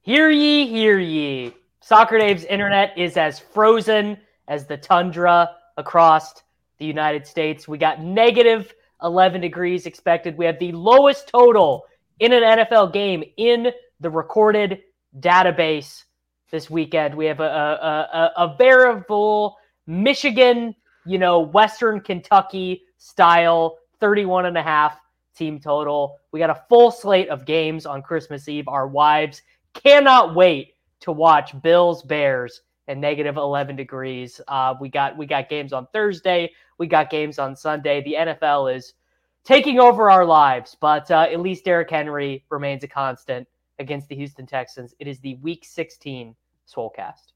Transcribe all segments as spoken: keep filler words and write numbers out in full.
Hear ye, hear ye. Soccer Dave's internet is as frozen as the tundra across the United States. We got negative eleven degrees expected. We have the lowest total in an N F L game in the recorded database this weekend. We have a, a, a, a veritable Michigan, you know, Western Kentucky style thirty-one and a half team total. We got a full slate of games on Christmas Eve. Our wives cannot wait to watch Bills Bears at negative eleven degrees. Uh, we got we got games on Thursday. We got games on Sunday. The N F L is taking over our lives, but uh, at least Derrick Henry remains a constant against the Houston Texans. It is the Week sixteen Swolecast.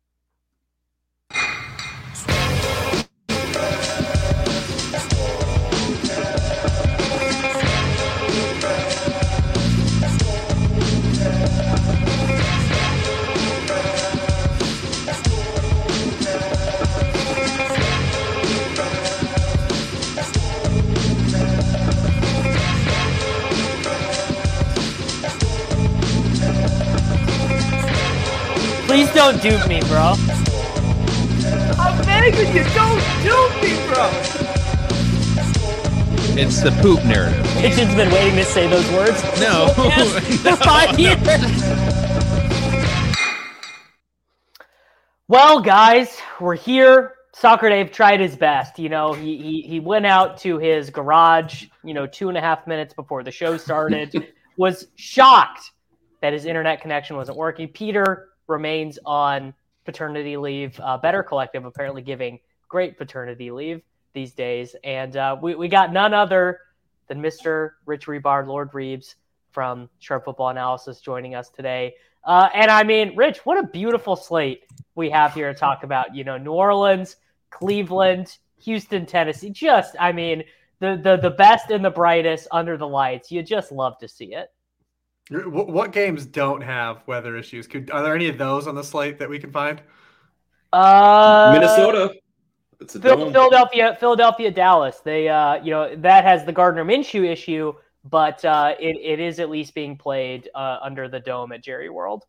Please don't dupe me, bro. I'm begging you, don't dupe me, bro. It's the poop narrative. Mitch's been waiting to say those words. No. For five years. Well, guys, we're here. Soccer Dave tried his best. You know, he, he he went out to his garage, you know, two and a half minutes before the show started, was shocked that his internet connection wasn't working. Peter remains on paternity leave. Uh, Better Collective apparently giving great paternity leave these days. And uh, we, we got none other than Mister Rich Rebar, Lord Reeves from Sharp Football Analysis joining us today. Uh, and I mean, Rich, what a beautiful slate we have here to talk about. You know, New Orleans, Cleveland, Houston, Tennessee. Just, I mean, the, the, the best and the brightest under the lights. You just love to see it. What games don't have weather issues? Could, are there any of those on the slate that we can find? Uh, Minnesota. It's a dome. Philadelphia, Philadelphia, Dallas. They, uh, you know, that has the Gardner Minshew issue, but uh, it, it is at least being played uh, under the dome at Jerry World.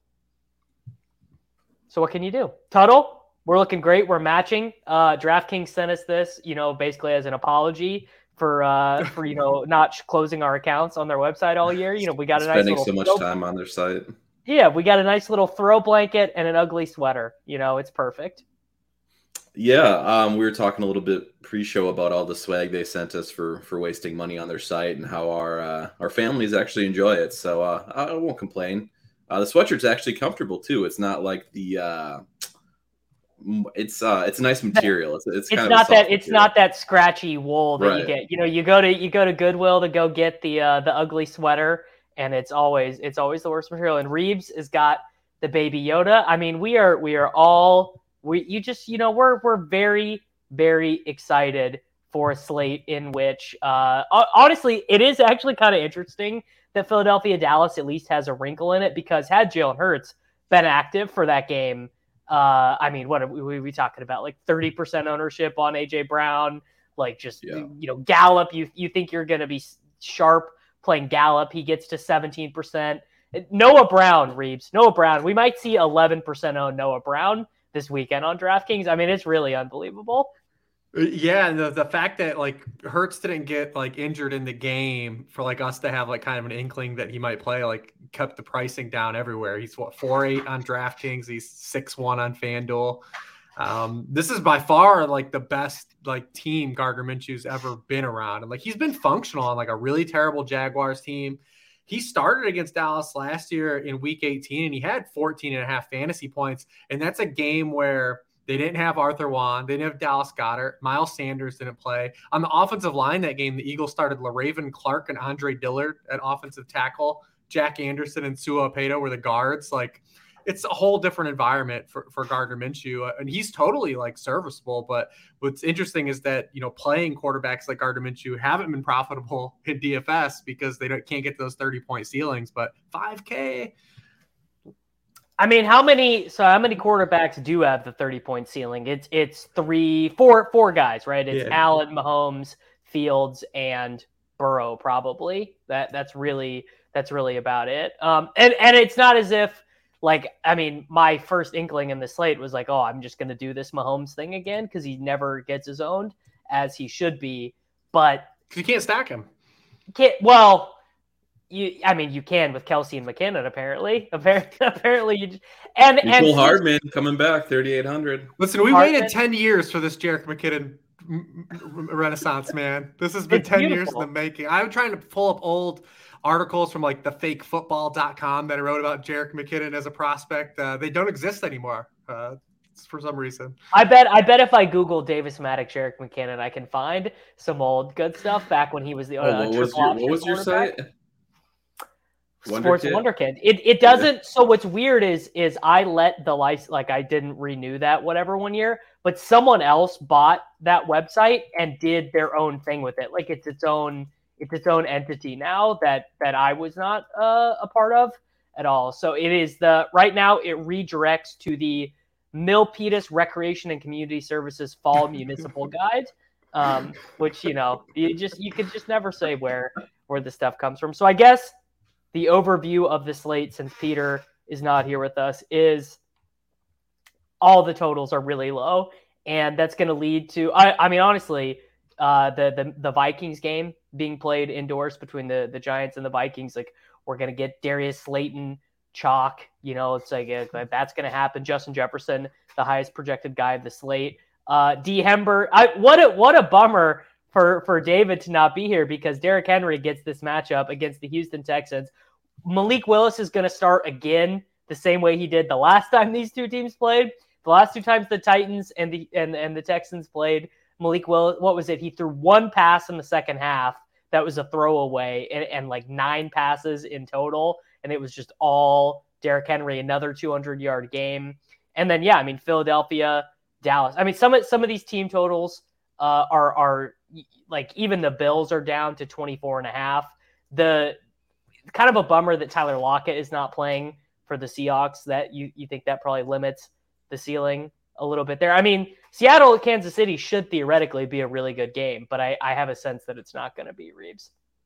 So what can you do? Tuttle, we're looking great. We're matching. Uh, DraftKings sent us this, you know, basically as an apology for, uh, for you know, not closing our accounts on their website all year. You know, we got a nice spending little so much throw, time on their site. Yeah, we got a nice little throw blanket and an ugly sweater. You know, it's perfect. Yeah, um, we were talking a little bit pre-show about all the swag they sent us for for wasting money on their site and how our uh, our families actually enjoy it. So uh, I won't complain. Uh, the sweatshirt's actually comfortable too. It's not like the uh, it's uh, it's a nice material. It's it's, it's kind not of that material. it's not that scratchy wool that right. you get. You know, you go to you go to Goodwill to go get the uh, the ugly sweater, and it's always it's always the worst material. And Reeves has got the Baby Yoda. I mean, we are we are all. We, you just, you know, we're we're very, very excited for a slate in which, uh, honestly, it is actually kind of interesting that Philadelphia Dallas at least has a wrinkle in it, because had Jalen Hurts been active for that game, uh, I mean, what are we, we talking about? Like thirty percent ownership on A J Brown, like just, yeah. you know, Gallup, you you think you're going to be sharp playing Gallup, he gets to seventeen percent. Noah Brown, Reeves, Noah Brown, we might see eleven percent own Noah Brown this weekend on DraftKings. I mean, it's really unbelievable. Yeah, and the, the fact that like Hurts didn't get like injured in the game for like us to have like kind of an inkling that he might play, like kept the pricing down everywhere. He's what, four eight on DraftKings, he's six one on FanDuel. Um, this is by far like the best like team Gardner Minshew's ever been around. And like he's been functional on like a really terrible Jaguars team. He started against Dallas last year in week eighteen, and he had fourteen and a half fantasy points. And that's a game where they didn't have Arthur Juan. They didn't have Dallas Goedert. Miles Sanders didn't play. On the offensive line that game, the Eagles started LaRaven Clark and Andre Dillard at offensive tackle. Jack Anderson and Sua Opeta were the guards. Like, it's a whole different environment for, for Gardner Minshew. And he's totally like serviceable. But what's interesting is that, you know, playing quarterbacks like Gardner Minshew haven't been profitable in D F S because they don't, can't get those thirty point ceilings, but five K. I mean, how many, so how many quarterbacks do have the thirty point ceiling? It's, it's three, four, four guys, right? It's yeah. Allen, Mahomes, Fields, and Burrow, probably. That that's really, that's really about it. Um, and, and it's not as if, like, I mean, my first inkling in the slate was like, oh, I'm just going to do this Mahomes thing again because he never gets his owned as he should be. But you can't stack him. Can't, well, you. I mean, you can with Kelsey and McKinnon. Apparently, apparently, apparently you. Just, and Nicole and Hardman coming back, thirty-eight hundred. Listen, we Hardman, waited ten years for this Jerick McKinnon renaissance, man. This has been it's ten beautiful. years in the making. I'm trying to pull up old articles from like the fake football dot com that I wrote about Jerick McKinnon as a prospect. Uh, they don't exist anymore uh, for some reason. I bet I bet if I Google Davis Maddox, Jerick McKinnon, I can find some old good stuff back when he was the uh, oh, what, was your, what was your site? Sports Wonderkid? Wonderkid. It it doesn't. Yeah. So what's weird is is I let the license, like I didn't renew that whatever one year, but someone else bought that website and did their own thing with it. Like it's its own it's its own entity now that that I was not uh, a part of at all. So it is the right now it redirects to the Milpitas Recreation and Community Services Fall Municipal Guide, um, which you know you just you could just never say where where the stuff comes from. So I guess the overview of the slate, since Peter is not here with us, is all the totals are really low, and that's going to lead to. I, I mean, honestly, uh, the the the Vikings game being played indoors between the the Giants and the Vikings, like we're going to get Darius Slayton chalk. You know, it's like uh, that's going to happen. Justin Jefferson, the highest projected guy of the slate. Uh, D. Hember, I, what a what a bummer for for David to not be here because Derrick Henry gets this matchup against the Houston Texans. Malik Willis is going to start again the same way he did the last time these two teams played. The last two times the Titans and the and, and the Texans played, Malik Willis, what was it? He threw one pass in the second half. That was a throwaway and, and like nine passes in total. And it was just all Derrick Henry, another two hundred yard game. And then, yeah, I mean, Philadelphia, Dallas. I mean, some of, some of these team totals uh, are, are like even the Bills are down to twenty-four and a half. The kind of a bummer that Tyler Lockett is not playing for the Seahawks. That you, you think that probably limits the ceiling a little bit there. I mean, Seattle, Kansas City should theoretically be a really good game, but I, I have a sense that it's not going to be, Reeves.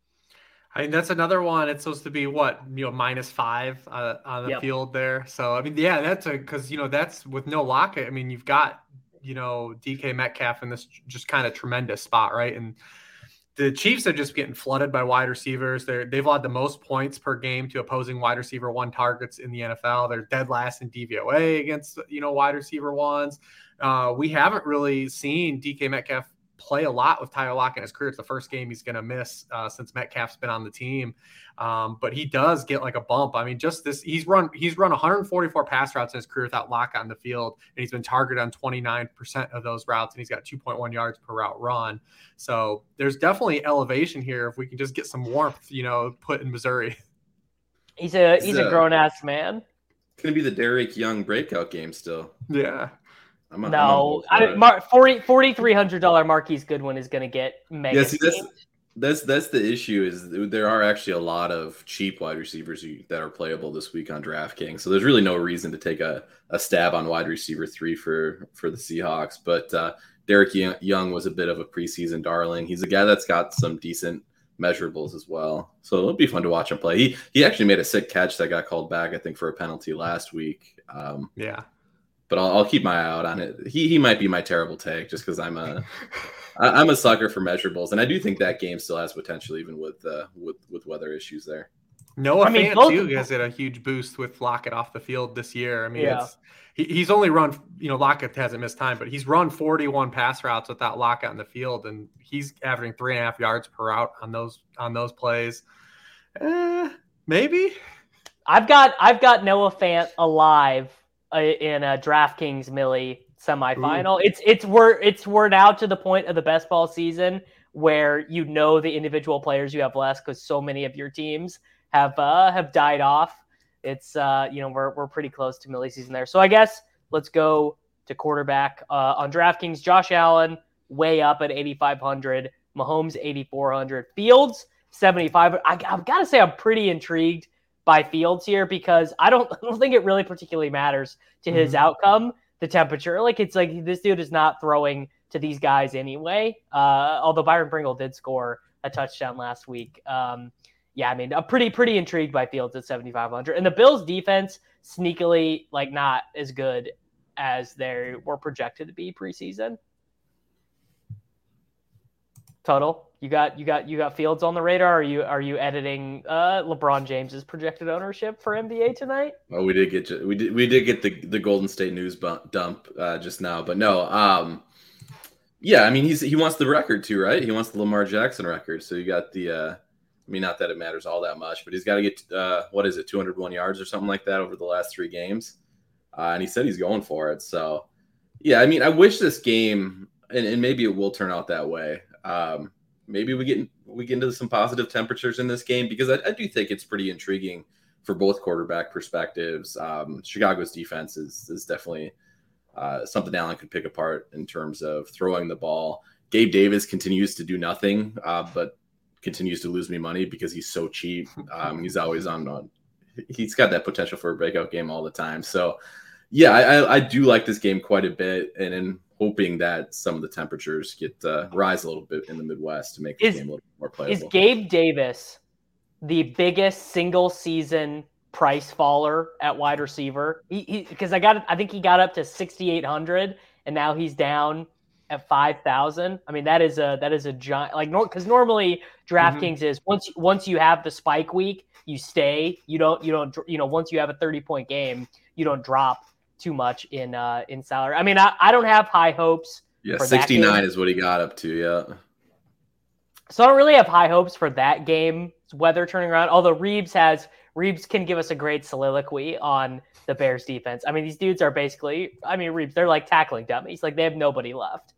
I mean, that's another one. It's supposed to be what, you know, minus five uh, on the yep. field there. So, I mean, yeah, that's a, because, you know, that's with no Lockett. I mean, you've got, you know, D K Metcalf in this just kind of tremendous spot, right? And the Chiefs are just getting flooded by wide receivers. They're, they've allowed the most points per game to opposing wide receiver one targets in the N F L. They're dead last in D V O A against, you know, wide receiver ones. Uh, we haven't really seen D K Metcalf play a lot with Tyler Lockett in his career. It's the first game he's going to miss uh, since Metcalf's been on the team. Um, but he does get like a bump. I mean, just this, he's run, he's run one hundred forty-four pass routes in his career without Lockett on the field. And he's been targeted on twenty-nine percent of those routes. And he's got two point one yards per route run. So there's definitely elevation here. If we can just get some warmth, you know, put in Missouri. He's a, he's a, a grown ass man. It's going to be the Derek Young breakout game still. Yeah. I'm a, no, I mean, Mar- forty forty-three hundred dollars Marquise Goodwin is going to get mega. Yeah, see, that's, that's that's the issue is there are actually a lot of cheap wide receivers that are playable this week on DraftKings. So there's really no reason to take a, a stab on wide receiver three for, for the Seahawks. But uh, Derek Young was a bit of a preseason darling. He's a guy that's got some decent measurables as well. So it'll be fun to watch him play. He he actually made a sick catch that got called back, I think, for a penalty last week. Um, yeah. But I'll, I'll keep my eye out on it. He he might be my terrible take just because I'm a I'm a sucker for measurables, and I do think that game still has potential even with uh, with with weather issues there. Noah I mean, Fant both- too has had a huge boost with Lockett off the field this year. I mean, Yeah. it's he, he's only run, you know, Lockett hasn't missed time, but he's run forty-one pass routes without Lockett on the field, and he's averaging three and a half yards per route on those on those plays. Eh, maybe. I've got I've got Noah Fant alive uh, in a DraftKings Millie semifinal. Ooh. It's it's we're it's we're now to the point of the best ball season where you know the individual players you have less because so many of your teams have uh, have died off. It's uh, you know we're we're pretty close to Millie season there. So I guess let's go to quarterback uh, on DraftKings. Josh Allen way up at eighty-five hundred. Mahomes eighty-four hundred. Fields seventy-five. I, I've got to say I'm pretty intrigued by Fields here because I don't, I don't think it really particularly matters to his Mhm. outcome, the temperature. Like it's like this dude is not throwing to these guys anyway. Uh, although Byron Pringle did score a touchdown last week. Um, yeah, I mean, I'm pretty pretty intrigued by Fields at seventy-five hundred, and the Bills' defense sneakily like not as good as they were projected to be preseason. Total, you got you got you got Fields on the radar. Are you are you editing uh, LeBron James's projected ownership for N B A tonight? Oh, we did get we did we did get the the Golden State news bump, dump uh, just now, but no, um, yeah, I mean he's he wants the record too, right? He wants the Lamar Jackson record. So you got the, uh, I mean, not that it matters all that much, but he's got to get uh, what is it, two hundred one yards or something like that over the last three games, uh, and he said he's going for it. So yeah, I mean, I wish this game, and, and maybe it will turn out that way. Um, maybe we get we get into some positive temperatures in this game because I, I do think it's pretty intriguing for both quarterback perspectives. Um, Chicago's defense is is definitely uh, something Allen could pick apart in terms of throwing the ball. Gabe Davis continues to do nothing, uh, but continues to lose me money because he's so cheap. Um, he's always on, on. He's got that potential for a breakout game all the time. So, yeah, I, I, I do like this game quite a bit, and in hoping that some of the temperatures get uh, rise a little bit in the Midwest to make the Is- game a little more playable. Is Gabe Davis the biggest single season price faller at wide receiver? He because I got I think he got up to sixty-eight hundred and now he's down at five thousand. I mean that is a that is a giant like because normally DraftKings mm-hmm. is once once you have the spike week you stay you don't you don't you know once you have a thirty point game you don't drop too much in uh in salary. I mean I, I don't have high hopes. Yeah, for sixty-nine is what he got up to. Yeah. So I don't really have high hopes for that game's weather turning around. Although Reeves has Reeves can give us a great soliloquy on the Bears defense. I mean, these dudes are basically, I mean, Reeves, they're like tackling dummies. Like they have nobody left.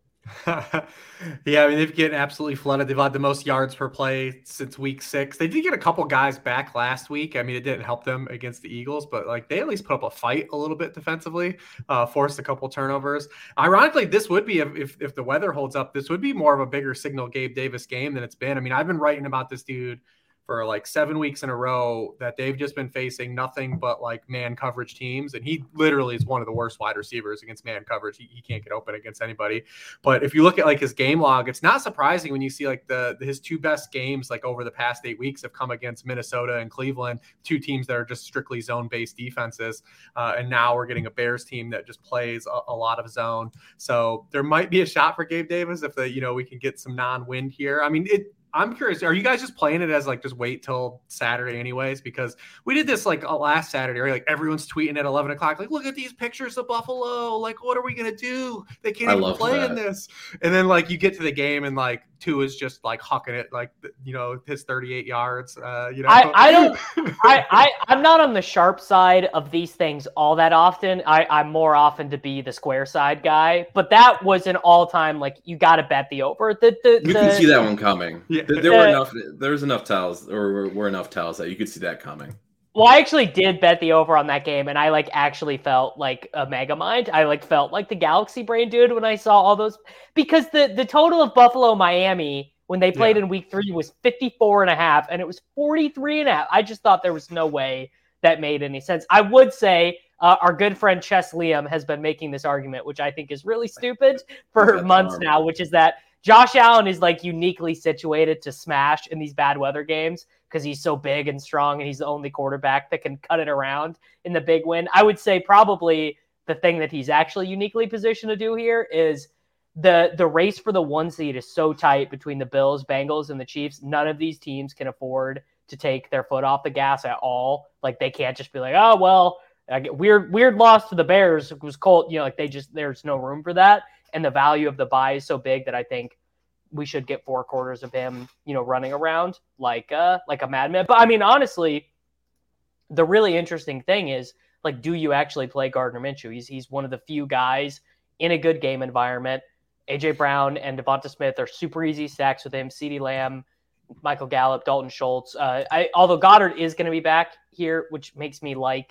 Yeah, I mean, they've getting absolutely flooded. They've had the most yards per play since week six. They did get a couple guys back last week. I mean, it didn't help them against the Eagles, but like they at least put up a fight a little bit defensively, uh, forced a couple turnovers. Ironically, this would be, if, if the weather holds up, this would be more of a bigger signal Gabe Davis game than it's been. I mean, I've been writing about this dude for like seven weeks in a row that they've just been facing nothing but like man coverage teams. And he literally is one of the worst wide receivers against man coverage. He, he can't get open against anybody. But if you look at like his game log, it's not surprising when you see like the, his two best games, like over the past eight weeks have come against Minnesota and Cleveland, two teams that are just strictly zone based defenses. Uh, and now we're getting a Bears team that just plays a, a lot of zone. So there might be a shot for Gabe Davis if the, you know, we can get some non-wind here. I mean, it, I'm curious, are you guys just playing it as like just wait till Saturday anyways? Because we did this like last Saturday, right? Like everyone's tweeting at eleven o'clock, like, look at these pictures of Buffalo. Like, what are we going to do? They can't I even play that. in this. And then like you get to the game and like two is just like hucking it, like, you know, his thirty-eight yards. Uh, you know, I, I don't, I, I, I'm not on the sharp side of these things all that often. I, I'm more often to be the square side guy, but that was an all time, like, you got to bet the over. The, the, you the, can see that one coming. Yeah. There, there the, were enough, there was enough towels, or were, were enough towels that you could see that coming. Well, I actually did bet the over on that game, and I like actually felt like a mega mind. I like felt like the Galaxy brain dude when I saw all those, because the, the total of Buffalo Miami when they played yeah. in week three was fifty-four and a half, and it was forty-three and a half. I just thought there was no way that made any sense. I would say uh, our good friend Chess Liam has been making this argument, which I think is really stupid for months horrible. now, which is that Josh Allen is like uniquely situated to smash in these bad weather games because he's so big and strong and he's the only quarterback that can cut it around in the big win. I would say probably the thing that he's actually uniquely positioned to do here is the the race for the one seed is so tight between the Bills, Bengals, and the Chiefs. None of these teams can afford to take their foot off the gas at all. Like they can't just be like, oh, well, I get weird, weird loss to the Bears. It was cold. You know, like they just, there's no room for that. And the value of the buy is so big that I think we should get four quarters of him, you know, running around like uh like a madman. But I mean, honestly, the really interesting thing is like, do you actually play Gardner Minshew? He's he's one of the few guys in a good game environment. A J Brown and Devonta Smith are super easy stacks with him. CeeDee Lamb, Michael Gallup, Dalton Schultz. Uh, I although Goddard is going to be back here, which makes me like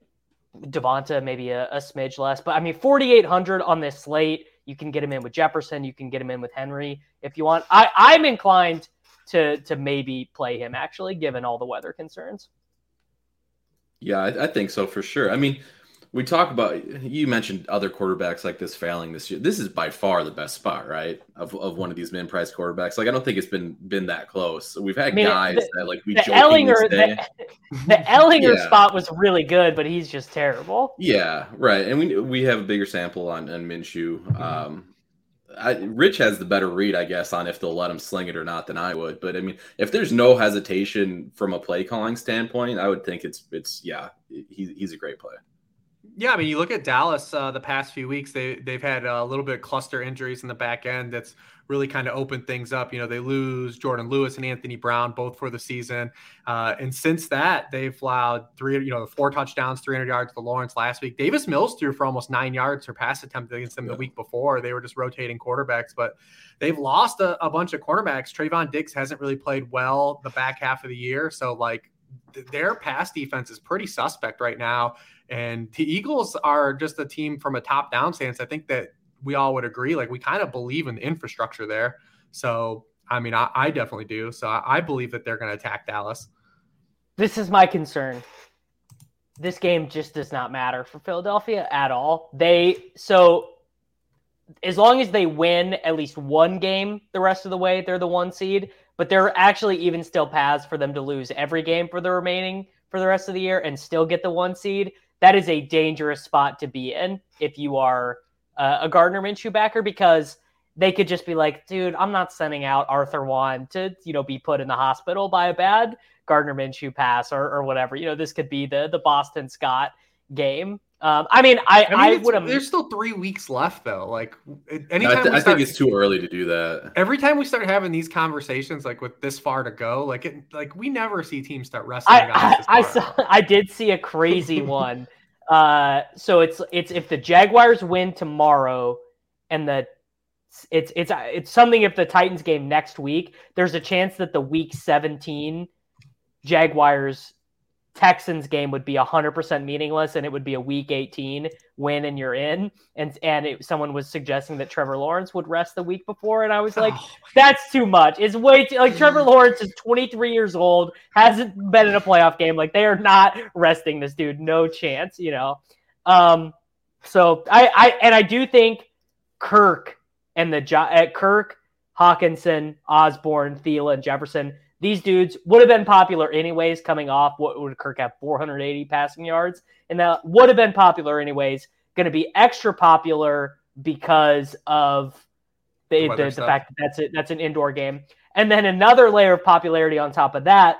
Devonta maybe a, a smidge less. But I mean, forty-eight hundred on this slate. You can get him in with Jefferson. You can get him in with Henry if you want. I, I'm inclined to to maybe play him, actually, given all the weather concerns. Yeah, I, I think so for sure. I mean, we talk about, you mentioned other quarterbacks like this failing this year. This is by far the best spot, right? Of, of one of these min-price quarterbacks. Like, I don't think it's been been that close. We've had I mean, guys the, that like we the jokingly Ellinger, say. the, the Ellinger Yeah. spot was really good, but he's just terrible. Yeah, right. And we we have a bigger sample on, on Minshew. Um, I, Rich has the better read, I guess, on if they'll let him sling it or not than I would. But I mean, if there's no hesitation from a play calling standpoint, I would think it's it's yeah, he, he's a great play. Yeah, I mean, you look at Dallas uh, the past few weeks, they, they've had a little bit of cluster injuries in the back end that's really kind of opened things up. You know, they lose Jordan Lewis and Anthony Brown both for the season. Uh, and since that, they've allowed three, you know, four touchdowns, three hundred yards to Lawrence last week. Davis Mills threw for almost nine yards or pass attempt against them yeah. the week before. They were just rotating quarterbacks, but they've lost a, a bunch of cornerbacks. Trayvon Diggs hasn't really played well the back half of the year. So, like, th- their pass defense is pretty suspect right now. And the Eagles are just a team from a top-down stance. I think that we all would agree. Like, we kind of believe in the infrastructure there. So, I mean, I, I definitely do. So, I, I believe that they're going to attack Dallas. This is my concern. This game just does not matter for Philadelphia at all. They so as long as they win at least one game the rest of the way, they're the one seed. But there are actually even still paths for them to lose every game for the remaining for the rest of the year and still get the one seed. That is a dangerous spot to be in if you are uh, a Gardner Minshew backer, because they could just be like, dude, I'm not sending out Arthur Juan to, you know, be put in the hospital by a bad Gardner Minshew pass or, or whatever. You know, this could be the the Boston Scott game. Um, I mean, I, I, mean, I would have. There's still three weeks left, though. Like, anytime I, th- we start, I think it's too early to do that. Every time we start having these conversations, like with this far to go, like it, like we never see teams start wrestling. I, I, I saw. I did see a crazy one. Uh, so it's it's if the Jaguars win tomorrow, and the it's it's it's something if the Titans game next week, there's a chance that the Week seventeen Jaguars Texans game would be one hundred percent meaningless, and it would be a Week eighteen win and you're in. And and it, someone was suggesting that Trevor Lawrence would rest the week before, and I was like, oh, that's too much. It's way too, like, Trevor Lawrence is twenty-three years old, hasn't been in a playoff game. Like, they are not resting this dude. No chance, you know. Um, so I, I and I do think Kirk and the uh, Kirk, Hawkinson, Osborne, Thielen, Jefferson, these dudes would have been popular anyways coming off. What would Kirk have? four hundred eighty passing yards? And that would have been popular anyways. Going to be extra popular because of the, the, the, the fact that that's, it, that's an indoor game. And then another layer of popularity on top of that,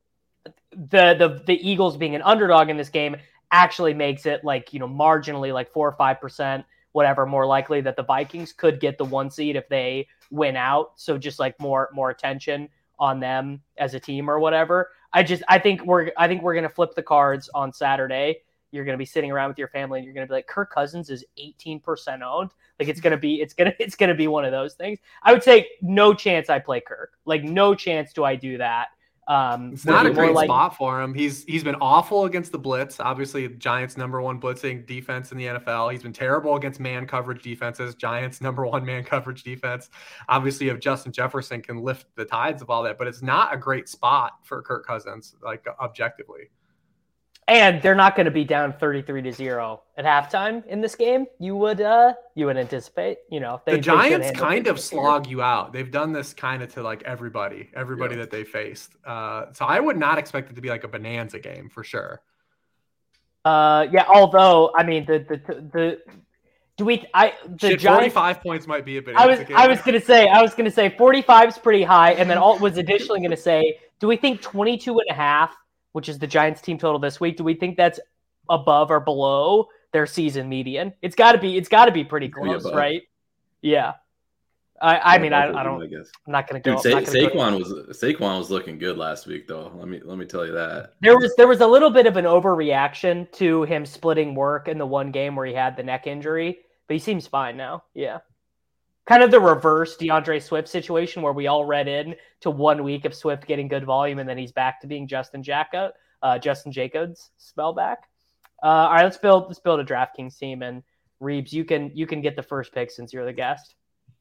the, the, the Eagles being an underdog in this game actually makes it like, you know, marginally like four or five percent, whatever, more likely that the Vikings could get the one seed if they win out. So just like more, more attention on them as a team or whatever. I just, I think we're, I think we're going to flip the cards on Saturday. You're going to be sitting around with your family and you're going to be like, Kirk Cousins is eighteen percent owned. Like it's going to be, it's going to, it's going to be one of those things. I would say no chance I play Kirk. Like no chance do I do that. Um, it's not a great like, spot for him. He's he's been awful against the blitz. Obviously, Giants number one blitzing defense in the N F L. He's been terrible against man coverage defenses. Giants number one man coverage defense. Obviously, if Justin Jefferson can lift the tides of all that, but it's not a great spot for Kirk Cousins, like objectively. And they're not going to be down thirty-three to zero at halftime in this game. You would, uh, you would anticipate, you know, they, the Giants kind of slog you out. They've done this kind of to like everybody, everybody yeah. that they faced. Uh, so I would not expect it to be like a bonanza game for sure. Uh, yeah. Although, I mean, the the the do we? I the Shit, Giants, forty-five points might be a bonanza I was game. I was going to say I was going to say forty-five is pretty high, and then all was additionally going to say, do we think twenty-two and a half, which is the Giants team total this week, do we think that's above or below their season median? It's got to be. It's got to be pretty close, right? Yeah. I, I mean, I, I don't. I guess. I'm not going to go. Dude, Sa- Saquon go. was Saquon was looking good last week, though. Let me let me tell you that. There was there was a little bit of an overreaction to him splitting work in the one game where he had the neck injury, but he seems fine now. Yeah. Kind of the reverse DeAndre Swift situation where we all read in to one week of Swift getting good volume and then he's back to being Justin Jacob, uh, Justin Jacobs spell back. Uh, all right, let's build let's build a DraftKings team, and Reeves, you can you can get the first pick since you're the guest.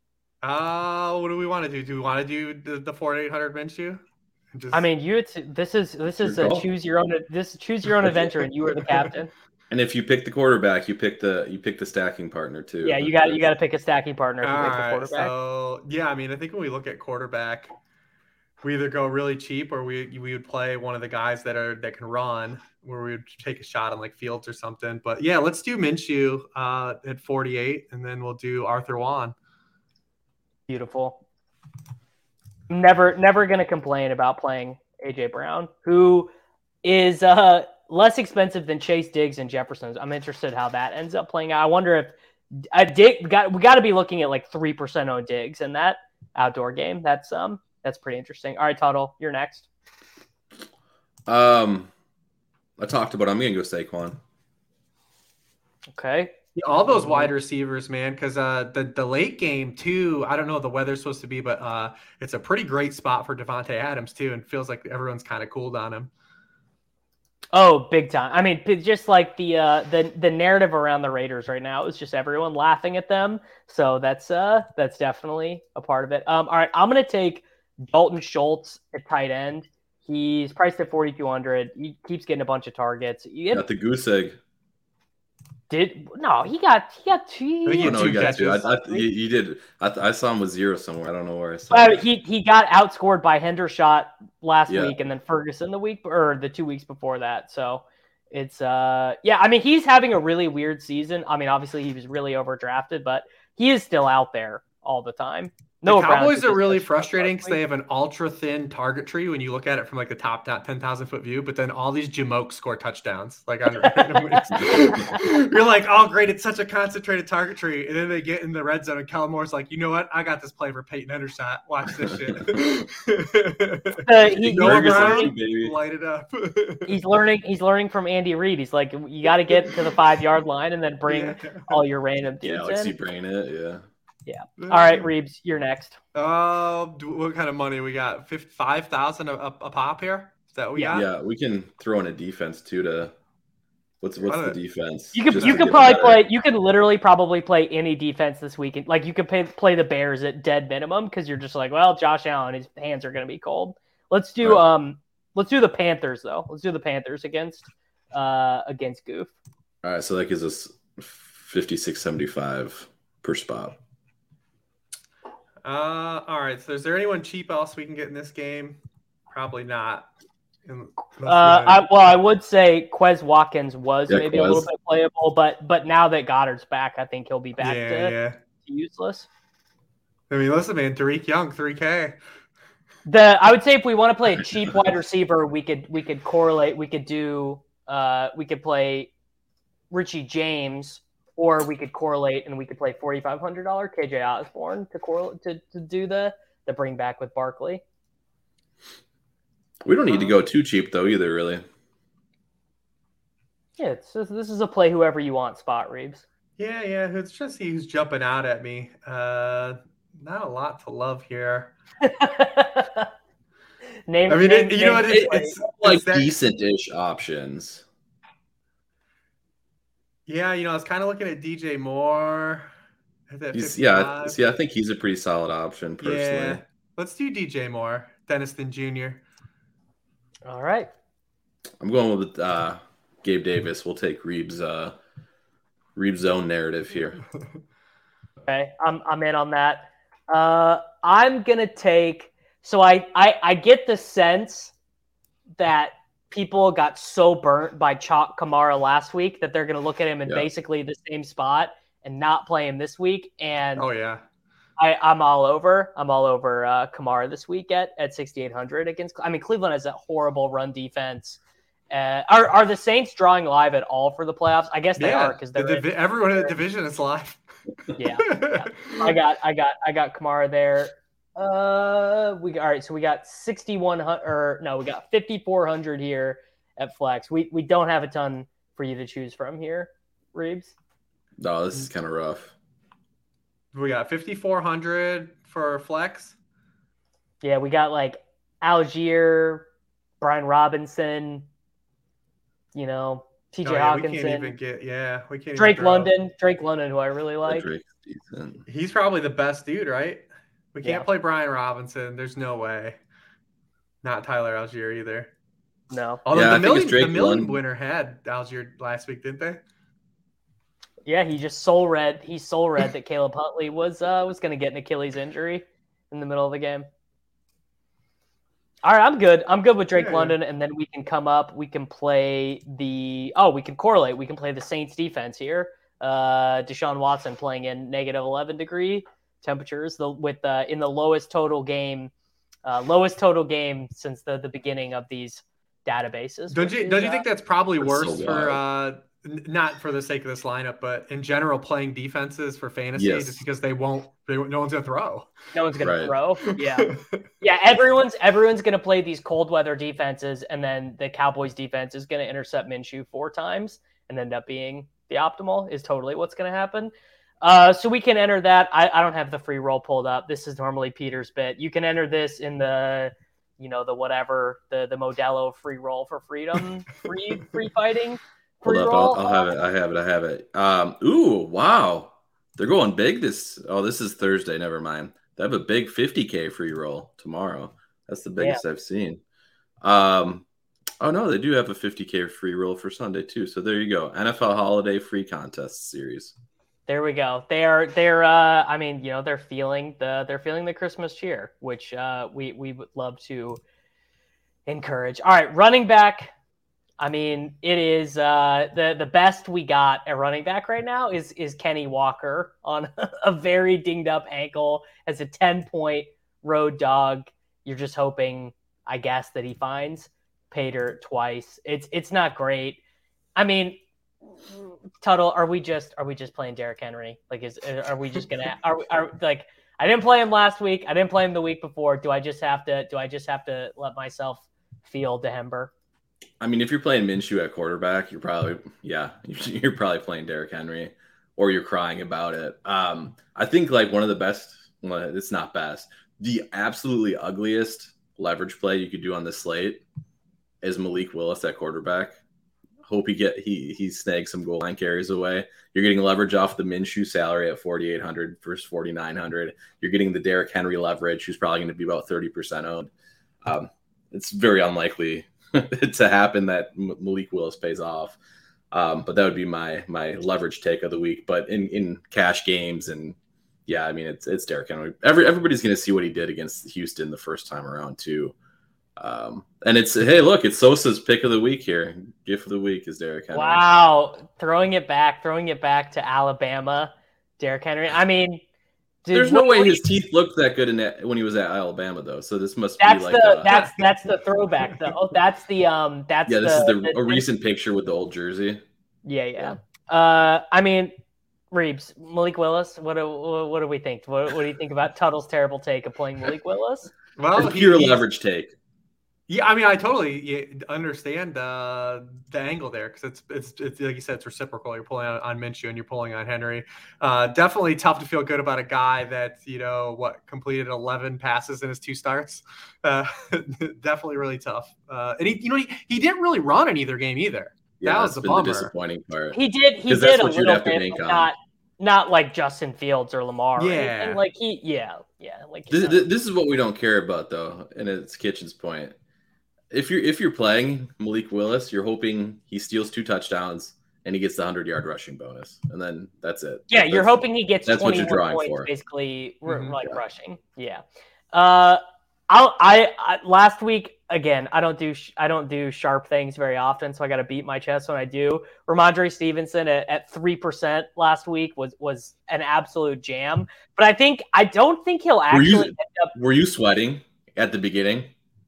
Uh, what do we want to do? Do we want to do the, the forty-eight hundred Minshew? Just... I mean, you. This is this is a choose your own this choose your own adventure, and you are the captain. And if you pick the quarterback, you pick the you pick the stacking partner too. Yeah, you got you got to pick a stacking partner if you All pick the right, quarterback. so yeah, I mean, I think when we look at quarterback, we either go really cheap or we we would play one of the guys that are that can run, where we would take a shot on like Fields or something. But yeah, let's do Minshew uh, at forty-eight, and then we'll do Arthur Juan. Beautiful. Never never gonna complain about playing A J Brown, who is uh, less expensive than Chase Diggs and Jefferson. I'm interested how that ends up playing out. I wonder if I dig got we got to be looking at like three percent on Diggs in that outdoor game. That's um that's pretty interesting. All right, Tuttle, you're next. Um, I talked about. I'm gonna go Saquon. Okay. Yeah, all those wide receivers, man, because uh, the the late game too. I don't know what the weather's supposed to be, but uh, it's a pretty great spot for Devontae Adams too, and feels like everyone's kind of cooled on him. Oh, big time. I mean, just like the uh, the the narrative around the Raiders right now is just everyone laughing at them. So that's uh that's definitely a part of it. Um, all right, I'm gonna take Dalton Schultz at tight end. He's priced at forty-two hundred. He keeps getting a bunch of targets. You get, Got the goose egg. did no? He got he got two. I think he Oh, had no, two you got two. I, catches. I, you, you did. I, I saw him with zero somewhere. I don't know where I saw. Uh, it. he he got outscored by Hendershot last Yeah. week, and then Ferguson the week or the two weeks before that. So it's uh yeah, I mean he's having a really weird season. I mean obviously he was really overdrafted, but he is still out there all the time. No, The Cowboys are really frustrating because they have an ultra thin target tree when you look at it from like the top ten thousand foot view, but then all these jamokes score touchdowns. Like on random weeks. You're like, oh great, it's such a concentrated target tree, and then they get in the red zone, and Kellen Moore's like, you know what? I got this play for Peyton Hendershot. Watch this shit. Uh, he, Go he's, around, learning, baby. light it up. he's learning. He's learning from Andy Reid. He's like, you got to get to the five yard line and then bring Yeah. all your random Yeah, dudes like in. see bringing it. Yeah. All right, Reeves, you're next. Uh, what kind of money we got? Five thousand a, a pop here. Is that what we Yeah. got? Yeah, we can throw in a defense too. To what's what's the defense? You could Just you to could get probably better. play. You could literally probably play any defense this weekend. Like you could play play the Bears at dead minimum because you're just like, well, Josh Allen, his hands are going to be cold. Let's do Right. um, let's do the Panthers though. Let's do the Panthers against uh against Goof. All right, so that gives us fifty-six seventy-five per spot. Uh, all right. So, is there anyone cheap else we can get in this game? Probably not. Unless we Uh, had- I, well, I would say Quez Watkins was Yeah, maybe a little Quez. bit playable, but but now that Goddard's back, I think he'll be back yeah, to, yeah. to useless. I mean, listen, man, Tariq Young, three K. The I would say if we want to play a cheap wide receiver, we could we could correlate. We could do uh we could play Richie James, or we could correlate and we could play forty five hundred dollar K J Osborne to correlate to, to do the the bring back with Barkley. We don't need to go too cheap though either, really. Yeah, it's just, this is a play whoever you want spot, Reeves. Yeah, yeah. It's just he who's jumping out at me. Uh, not a lot to love here. name. I mean, name, it, you name know what? It's, play. it's Like it's that- decent-ish options. Yeah, you know, I was kind of looking at D J Moore. At that He's, yeah, fifty-five. see, I think he's a pretty solid option personally. Yeah. Let's do D J Moore, Denniston Junior All right. I'm going with uh, Gabe Davis. We'll take Reeves' uh, Reeves' own narrative here. Okay, I'm I'm in on that. Uh, I'm gonna take. So I, I I get the sense that people got so burnt by Chalk Kamara last week that they're gonna look at him in Yeah. basically the same spot and not play him this week. And Oh yeah. I, I'm all over. I'm all over uh, Kamara this week at at sixty-eight hundred against. I mean, Cleveland has a horrible run defense. Uh, are are the Saints drawing live at all for the playoffs? I guess they yeah. are because The they're. divi- everyone in the division is live. Yeah, yeah. I got, I got, I got Kamara there. Uh, we all right. So we got sixty-one hundred, or no, we got fifty-four hundred here at flex. We we don't have a ton for you to choose from here, Reeves. No, this is kind of rough. We got fifty-four hundred for flex. Yeah, we got like Algier, Brian Robinson, you know, T J Oh, yeah, we Hawkinson, can't even get. Yeah, we can't. Drake even throw. London, Drake London, who I really like. Drake's decent. He's probably the best dude, right? We can't Yeah. play Brian Robinson. There's no way. Not Tyler Algier either. No. Although Yeah, I the think it's million, Drake the million London. winner had Algier last week, didn't they? Yeah, he just soul read. He soul read that Caleb Huntley was uh, was going to get an Achilles injury in the middle of the game. All right, I'm good. I'm good with Drake Yeah, London, and then we can come up. We can play the. Oh, we can correlate. We can play the Saints defense here. Uh, Deshaun Watson playing in negative eleven degree temperatures, the with uh, in the lowest total game, uh, lowest total game since the the beginning of these databases. Don't which you is, don't you uh, think that's probably That's worse so for wild. uh n- not for the sake of this lineup, but in general playing defenses for fantasy Yes. just because they won't they, no one's gonna throw. no one's gonna Right. throw? Yeah. Yeah, everyone's everyone's going to play these cold weather defenses, and then the Cowboys defense is going to intercept Minshew four times and end up being the optimal is totally what's going to happen. Uh, so we can enter that. I, I don't have the free roll pulled up. This is normally Peter's bit. You can enter this in the, you know, the whatever, the the Modelo free roll for freedom, free free fighting. Hold Free up, roll. I'll, I'll have it. I have it. I have it. Um, ooh, wow, they're going big. This. Oh, this is Thursday. Never mind. They have a big fifty K free roll tomorrow. That's the biggest I've seen. Um, oh no, they do have a fifty K free roll for Sunday too. So there you go. N F L Holiday Free Contest Series. There we go. They're they're uh I mean, you know, they're feeling the they're feeling the Christmas cheer, which uh we we would love to encourage. All right, running back. I mean, it is uh the the best we got at running back right now is is Kenny Walker on a very dinged up ankle as a ten point road dog. You're just hoping, I guess, that he finds Pater twice. It's it's not great. I mean, Tuttle, are we just are we just playing Derrick Henry? Like, is are we just gonna are we are like I didn't play him last week. I didn't play him the week before. Do I just have to do I just have to let myself feel Dehember? I mean, if you're playing Minshew at quarterback, you're probably yeah, you're probably playing Derrick Henry, or you're crying about it. Um, I think like one of the best. Well, it's not best. The absolutely ugliest leverage play you could do on the slate is Malik Willis at quarterback. Hope he get he he snags some goal line carries away. You're getting leverage off the Minshew salary at forty-eight hundred versus forty-nine hundred. You're getting the Derrick Henry leverage, who's probably going to be about thirty percent owned. Um, it's very unlikely to happen that Malik Willis pays off. Um, but that would be my my leverage take of the week. But in, in cash games and yeah, I mean it's it's Derrick Henry. Every everybody's going to see what he did against Houston the first time around too. Um, and it's hey, look, it's Sosa's pick of the week here. Gift of the week is Derrick Henry. Wow, throwing it back, throwing it back to Alabama, Derrick Henry. I mean, dude, there's no what, way what his you, teeth looked that good in that, when he was at Alabama though. So this must that's be like the a, that's that's the throwback though. That's the um that's yeah. This the, is the, the a recent picture with the old jersey. Yeah, yeah. yeah. Uh, I mean, Reeves, Malik Willis. What do what do we think? What, what do you think about Tuttle's terrible take of playing Malik Willis? Well, It's pure he, leverage take. Yeah, I mean, I totally understand uh, the angle there because it's, it's it's like you said, it's reciprocal. You're pulling on, on Minshew and you're pulling on Henry. Uh, definitely tough to feel good about a guy that you know what completed eleven passes in his two starts. Uh, definitely really tough. Uh, and he, you know, he, he didn't really run in either game either. Yeah, that that's was the been bummer. the disappointing part. He did. He did that's a what you'd little have to bit, bank but on. not not like Justin Fields or Lamar. Or Yeah. anything. Like he, yeah, yeah. Like This, uh, this is what we don't care about though, and it's Kitchen's point. If you're if you're playing Malik Willis, you're hoping he steals two touchdowns and he gets the hundred yard rushing bonus, and then that's it. yeah, that's, you're hoping he gets that's what you're twenty-one drawing points, for. basically, Mhm. like Yeah. rushing. Yeah. Uh, I'll, I, I last week again. I don't do sh- I don't do sharp things very often, so I got to beat my chest when I do. Ramondre Stevenson at at three percent last week was was an absolute jam. But I think I don't think he'll Were actually you end up. were you sweating at the beginning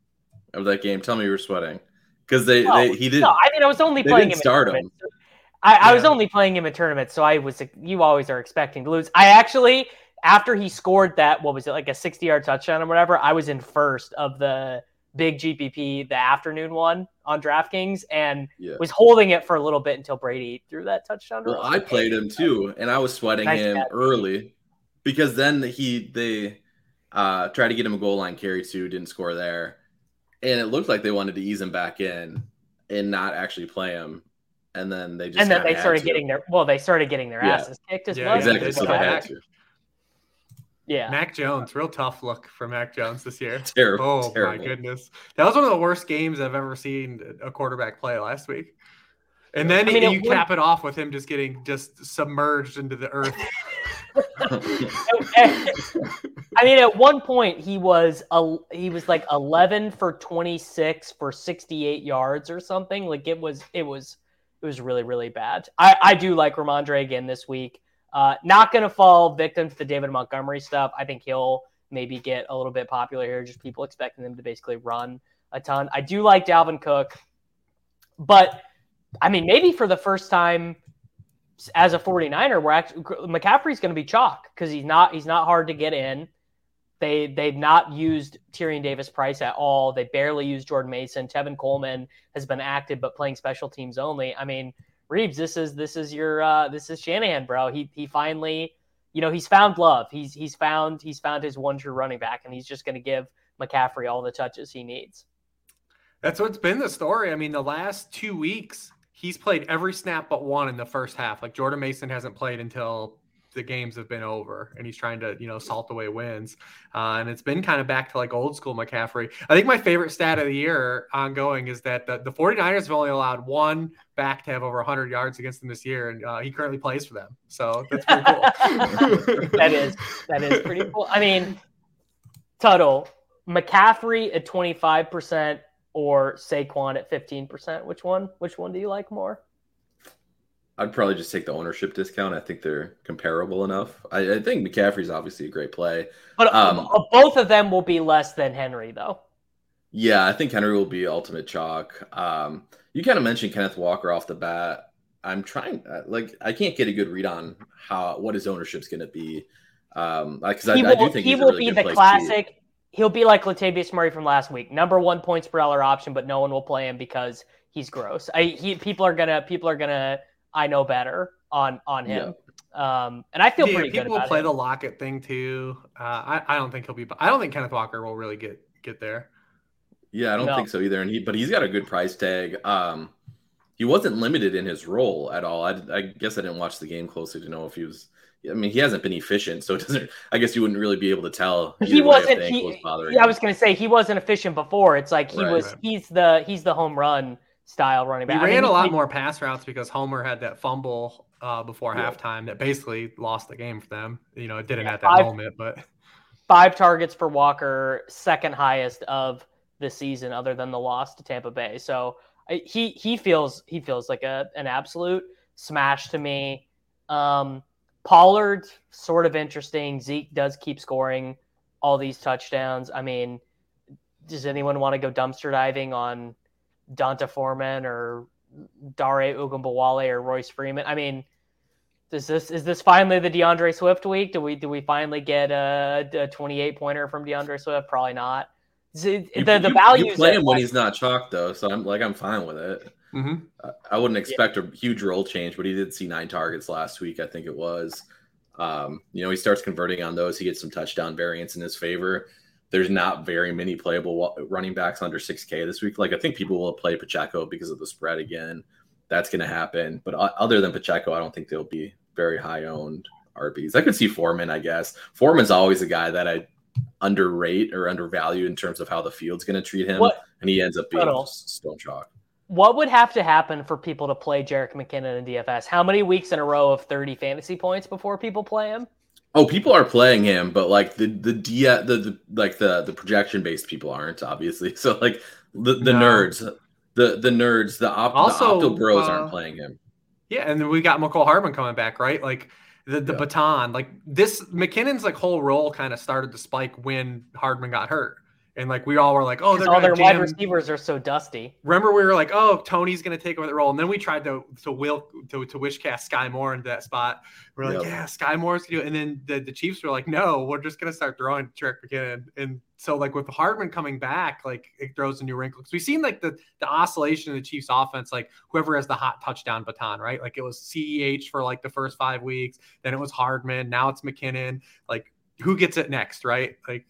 of that game? Tell me you were sweating because they, No, they he did. No, I mean I was only They playing didn't him start in him. tournaments. I, I was Yeah. only playing him in tournaments, so I was. You always are expecting to lose. I actually, after he scored that, what was it, like a sixty-yard touchdown or whatever, I was in first of the big G P P, the afternoon one on DraftKings, and Yeah. was holding it for a little bit until Brady threw that touchdown. to Well, Russell. I played him too, and I was sweating Nice him catch. early because then he they uh, tried to get him a goal line carry too, didn't score there, and it looked like they wanted to ease him back in and not actually play him, and then they just And then kinda they had started to. getting their well, they started getting their Yeah. asses kicked as Yeah, well. yeah, exactly they so did they that. had to. Yeah. Mac Jones, real tough look for Mac Jones this year. Terrible. Oh terrible. my goodness, that was one of the worst games I've ever seen a quarterback play last week. And then I mean, you it cap it off with him just getting just submerged into the earth. I mean, at one point he was a, he was like eleven for twenty-six for sixty-eight yards or something. Like it was it was it was really really bad. I, I do like Ramondre again this week. Uh, not going to fall victim to the David Montgomery stuff. I think he'll maybe get a little bit popular here. Just people expecting them to basically run a ton. I do like Dalvin Cook, but I mean, maybe for the first time as a 49er, we're actually McCaffrey's going to be chalk because he's not he's not hard to get in. They they've not used Tyrion Davis-Price at all. They barely used Jordan Mason. Tevin Coleman has been active but playing special teams only. I mean, Reeves, this is this is your uh, this is Shanahan, bro. He he finally, you know, he's found love. He's he's found he's found his one true running back, and he's just going to give McCaffrey all the touches he needs. That's what's been the story. I mean, the last two weeks. He's played every snap but one in the first half. Like Jordan Mason hasn't played until the games have been over, and he's trying to, you know, salt away wins. Uh, and it's been kind of back to like old school McCaffrey. I think my favorite stat of the year ongoing is that the, the 49ers have only allowed one back to have over one hundred yards against them this year, and uh, he currently plays for them. So that's pretty cool. that is that is pretty cool. I mean, Tuttle, McCaffrey at twenty-five percent. Or Saquon at fifteen percent. Which one? Which one do you like more? I'd probably just take the ownership discount. I think they're comparable enough. I, I think McCaffrey's obviously a great play. But um, both of them will be less than Henry, though. Yeah, I think Henry will be ultimate chalk. Um, you kind of mentioned Kenneth Walker off the bat. I'm trying, like, I can't get a good read on how what his ownership's going to be. Um, because I, I do think he he's will a really be good the place classic. He'll be like Latavius Murray from last week, number one points per dollar option, but no one will play him because he's gross. I, he, people are gonna, people are gonna, I know better on on him, yeah. um, and I feel yeah, pretty good. People about will play him. the Lockett thing too. Uh, I, I don't think he'll be. I don't think Kenneth Walker will really get get there. Yeah, I don't no. think so either. And he, but he's got a good price tag. Um, he wasn't limited in his role at all. I, I guess I didn't watch the game closely to know if he was. I mean, he hasn't been efficient, so it doesn't. I guess you wouldn't really be able to tell. He wasn't. He, was yeah, I was going to say he wasn't efficient before. It's like he right, was. Right. He's the he's the home run style running back. He ran I mean, a he, lot he, more pass routes because Homer had that fumble uh, before yeah. halftime that basically lost the game for them. You know, it didn't yeah, at that five, moment, but five targets for Walker, second highest of the season, other than the loss to Tampa Bay. So I, he he feels he feels like a an absolute smash to me. Um, Pollard, sort of interesting. Zeke does keep scoring all these touchdowns. I mean, does anyone want to go dumpster diving on Donta Foreman or Dare Ogunbowale or Royce Freeman? I mean, does this is this finally the DeAndre Swift week? Do we do we finally get a, a twenty-eight pointer from DeAndre Swift? Probably not. The, you, the, the you, value you play him when he's not chalked though, so I'm like I'm fine with it. Mm-hmm. I wouldn't expect yeah. a huge role change, but he did see nine targets last week. I think it was. Um, you know, he starts converting on those. He gets some touchdown variance in his favor. There's not very many playable running backs under six K this week. Like I think people will play Pacheco because of the spread again. That's going to happen. But other than Pacheco, I don't think they'll be very high owned R Bs. I could see Foreman, I guess. Foreman's always a guy that I underrate or undervalue in terms of how the field's going to treat him, what? and he ends up being stone chalk. What would have to happen for people to play Jerick McKinnon in D F S? How many weeks in a row of thirty fantasy points before people play him? Oh, people are playing him, but like the the D the, the like the the projection based people aren't, obviously. So like the, the no. nerds, the the nerds, the op also the Opto Bros uh, aren't playing him. Yeah, and then we got McCole Hardman coming back, right? Like the the yeah. baton, like this McKinnon's like whole role kind of started to spike when Hardman got hurt. And like we all were like, oh, they're all their jam. wide receivers are so dusty. Remember, we were like, oh, Tony's going to take over the role, and then we tried to to will to to wish cast Sky Moore into that spot. We're like, yep. yeah, Sky Moore's going to do it, and then the, the Chiefs were like, no, we're just going to start throwing Jerick McKinnon. And so like with Hardman coming back, like it throws a new wrinkle because we've seen like the the oscillation in the Chiefs offense, like whoever has the hot touchdown baton, right? Like it was C E H for like the first five weeks, then it was Hardman, now it's McKinnon. Like who gets it next, right? Like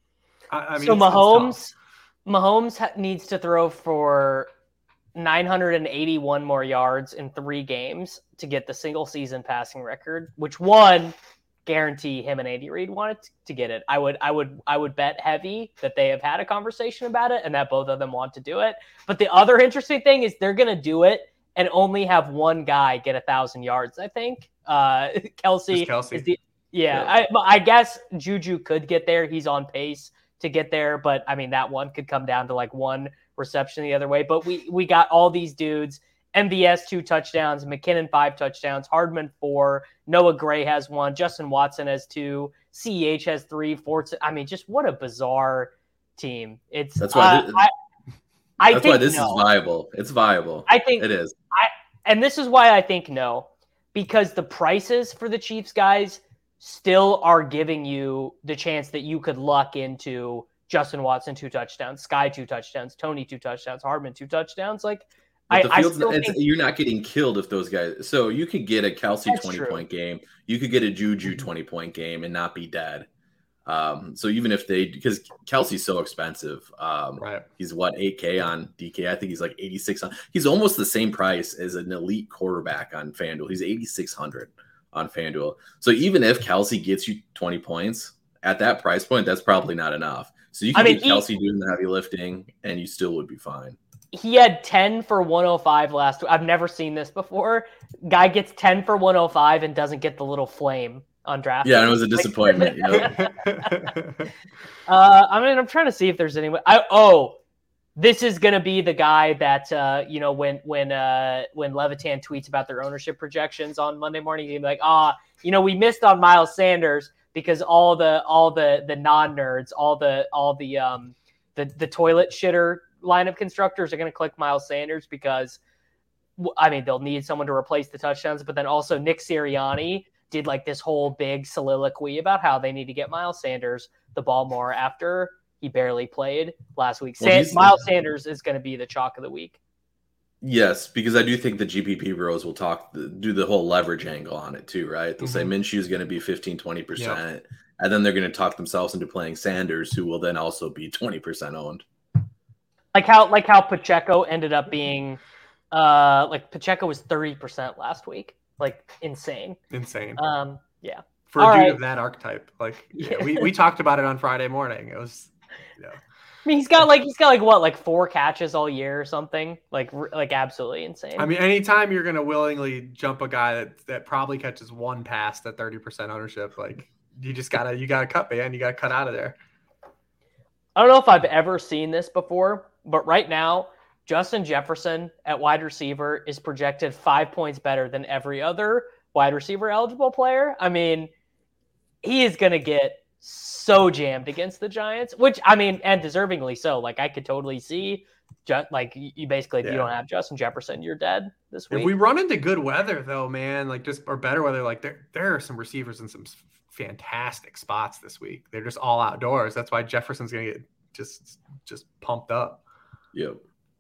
I, I mean, so it's, Mahomes. It's Mahomes ha- needs to throw for nine hundred eighty-one more yards in three games to get the single season passing record, which one guarantee him and Andy Reid wanted to get it. I would, I would, I would bet heavy that they have had a conversation about it and that both of them want to do it. But the other interesting thing is they're going to do it and only have one guy get a thousand yards. I think uh, Kelsey, Kelsey. is the yeah. yeah. I, I guess Juju could get there. He's on pace to get there, but I mean that one could come down to like one reception the other way. But we we got all these dudes. M V S two touchdowns, McKinnon five touchdowns, Hardman four, Noah Gray has one, Justin Watson has two, C E H has three, four. I mean, just what a bizarre team. It's that's why uh, this, I, I that's think why this no. is viable. It's viable. I think it is. I and this is why I think no, because the prices for the Chiefs guys still are giving you the chance that you could luck into Justin Watson two touchdowns, Sky two touchdowns, Tony two touchdowns, Hardman two touchdowns, like. But the I, field's, I it's, think, you're not getting killed if those guys. So you could get a Kelsey twenty-point game. You could get a Juju twenty-point game and not be dead. Um, so even if they – because Kelsey's so expensive. Um, right. He's, what, eight K on D K? I think he's like eighty-six on – he's almost the same price as an elite quarterback on FanDuel. He's eighty-six hundred on FanDuel. So even if Kelsey gets you twenty points at that price point, that's probably not enough. So you can I mean, get Kelsey he, doing the heavy lifting and you still would be fine. He had ten for one oh five last week. I've never seen this before. Guy gets ten for one oh five and doesn't get the little flame on draft. Yeah, it was a disappointment. Yep. uh, I mean, I'm trying to see if there's anyone. I oh, this is gonna be the guy that uh, you know when when uh, when Levitan tweets about their ownership projections on Monday morning, he'd be like, ah, you know, we missed on Miles Sanders because all the all the the non nerds, all the all the um the the toilet shitter lineup constructors are going to click Miles Sanders because, I mean, they'll need someone to replace the touchdowns, but then also Nick Sirianni did like this whole big soliloquy about how they need to get Miles Sanders the ball more after he barely played last week. Well, San- Miles Sanders is going to be the chalk of the week. Yes, because I do think the G P P bros will talk, do the whole leverage angle on it too, right? They'll mm-hmm. say Minshew is going to be fifteen, twenty percent, yep. and then they're going to talk themselves into playing Sanders, who will then also be twenty percent owned. Like how like how Pacheco ended up being, uh, like Pacheco was thirty percent last week, like insane, insane. Um, yeah, for All a dude right. of that archetype, like yeah, we we talked about it on Friday morning. It was, you know. I mean, he's got like he's got like what, like four catches all year or something, like like absolutely insane. I mean, anytime you're gonna willingly jump a guy that that probably catches one pass at thirty percent ownership, like you just gotta you gotta cut, man. You gotta cut out of there. I don't know if I've ever seen this before. But right now, Justin Jefferson at wide receiver is projected five points better than every other wide receiver eligible player. I mean, he is going to get so jammed against the Giants, which, I mean, and deservingly so. Like, I could totally see, just, like, you basically, if yeah. you don't have Justin Jefferson, you're dead this week. If we run into good weather, though, man, like, just, or better weather, like, there, there are some receivers in some fantastic spots this week. They're just all outdoors. That's why Jefferson's going to get just, just pumped up. Yep.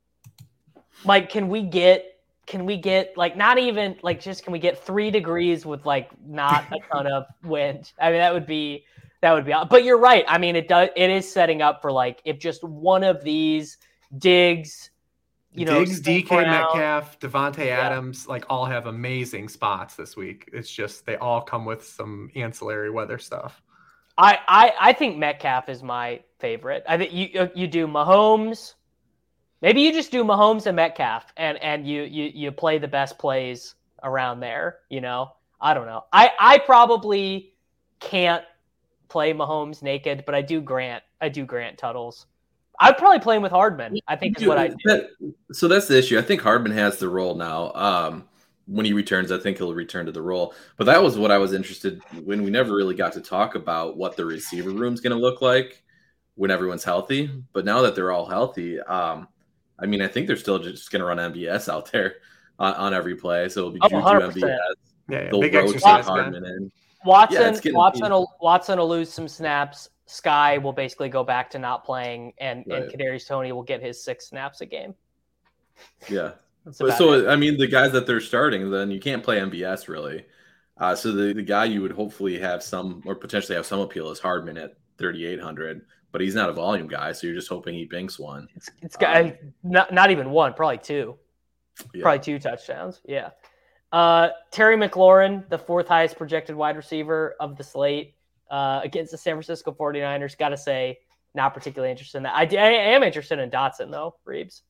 Like, can we get, can we get, like, not even, like, just can we get three degrees with, like, not a ton of wind? I mean, that would be, that would be, but you're right. I mean, it does, it is setting up for, like, if just one of these Diggs, you know, Diggs, D K Metcalf, Devontae yeah. Adams, like, all have amazing spots this week. It's just, they all come with some ancillary weather stuff. I, I, I think Metcalf is my favorite. I think you, you do Mahomes. Maybe you just do Mahomes and Metcalf, and, and you, you you play the best plays around there, you know? I don't know. I, I probably can't play Mahomes naked, but I do grant I do grant Tuttles. I'd probably play him with Hardman, I think is what I do. That, so that's the issue. I think Hardman has the role now. Um, when he returns, I think he'll return to the role. But that was what I was interested when we never really got to talk about what the receiver room's going to look like when everyone's healthy. But now that they're all healthy, um, I mean, I think they're still just going to run M V S out there on, on every play. So it'll be oh, Juju one hundred M V percent. S. Yeah, yeah. They'll Big rotate exercise, Hardman man. in. Watson, Yeah, Watson, will, Watson will lose some snaps. Sky will basically go back to not playing, and, Right. and Kadarius Toney will get his six snaps a game. Yeah. That's But about so, it. I mean, the guys that they're starting, then you can't play M V S really. Uh, so the, the guy you would hopefully have some or potentially have some appeal is Hardman at thirty-eight hundred, but he's not a volume guy, so you're just hoping he binks one. It's it's got Um, not not even one, probably two, Yeah. probably two touchdowns. Yeah. Uh, Terry McLaurin, the fourth highest projected wide receiver of the slate uh, against the San Francisco forty-niners. Got to say, not particularly interested in that. I, I am interested in Dotson, though, Reeves.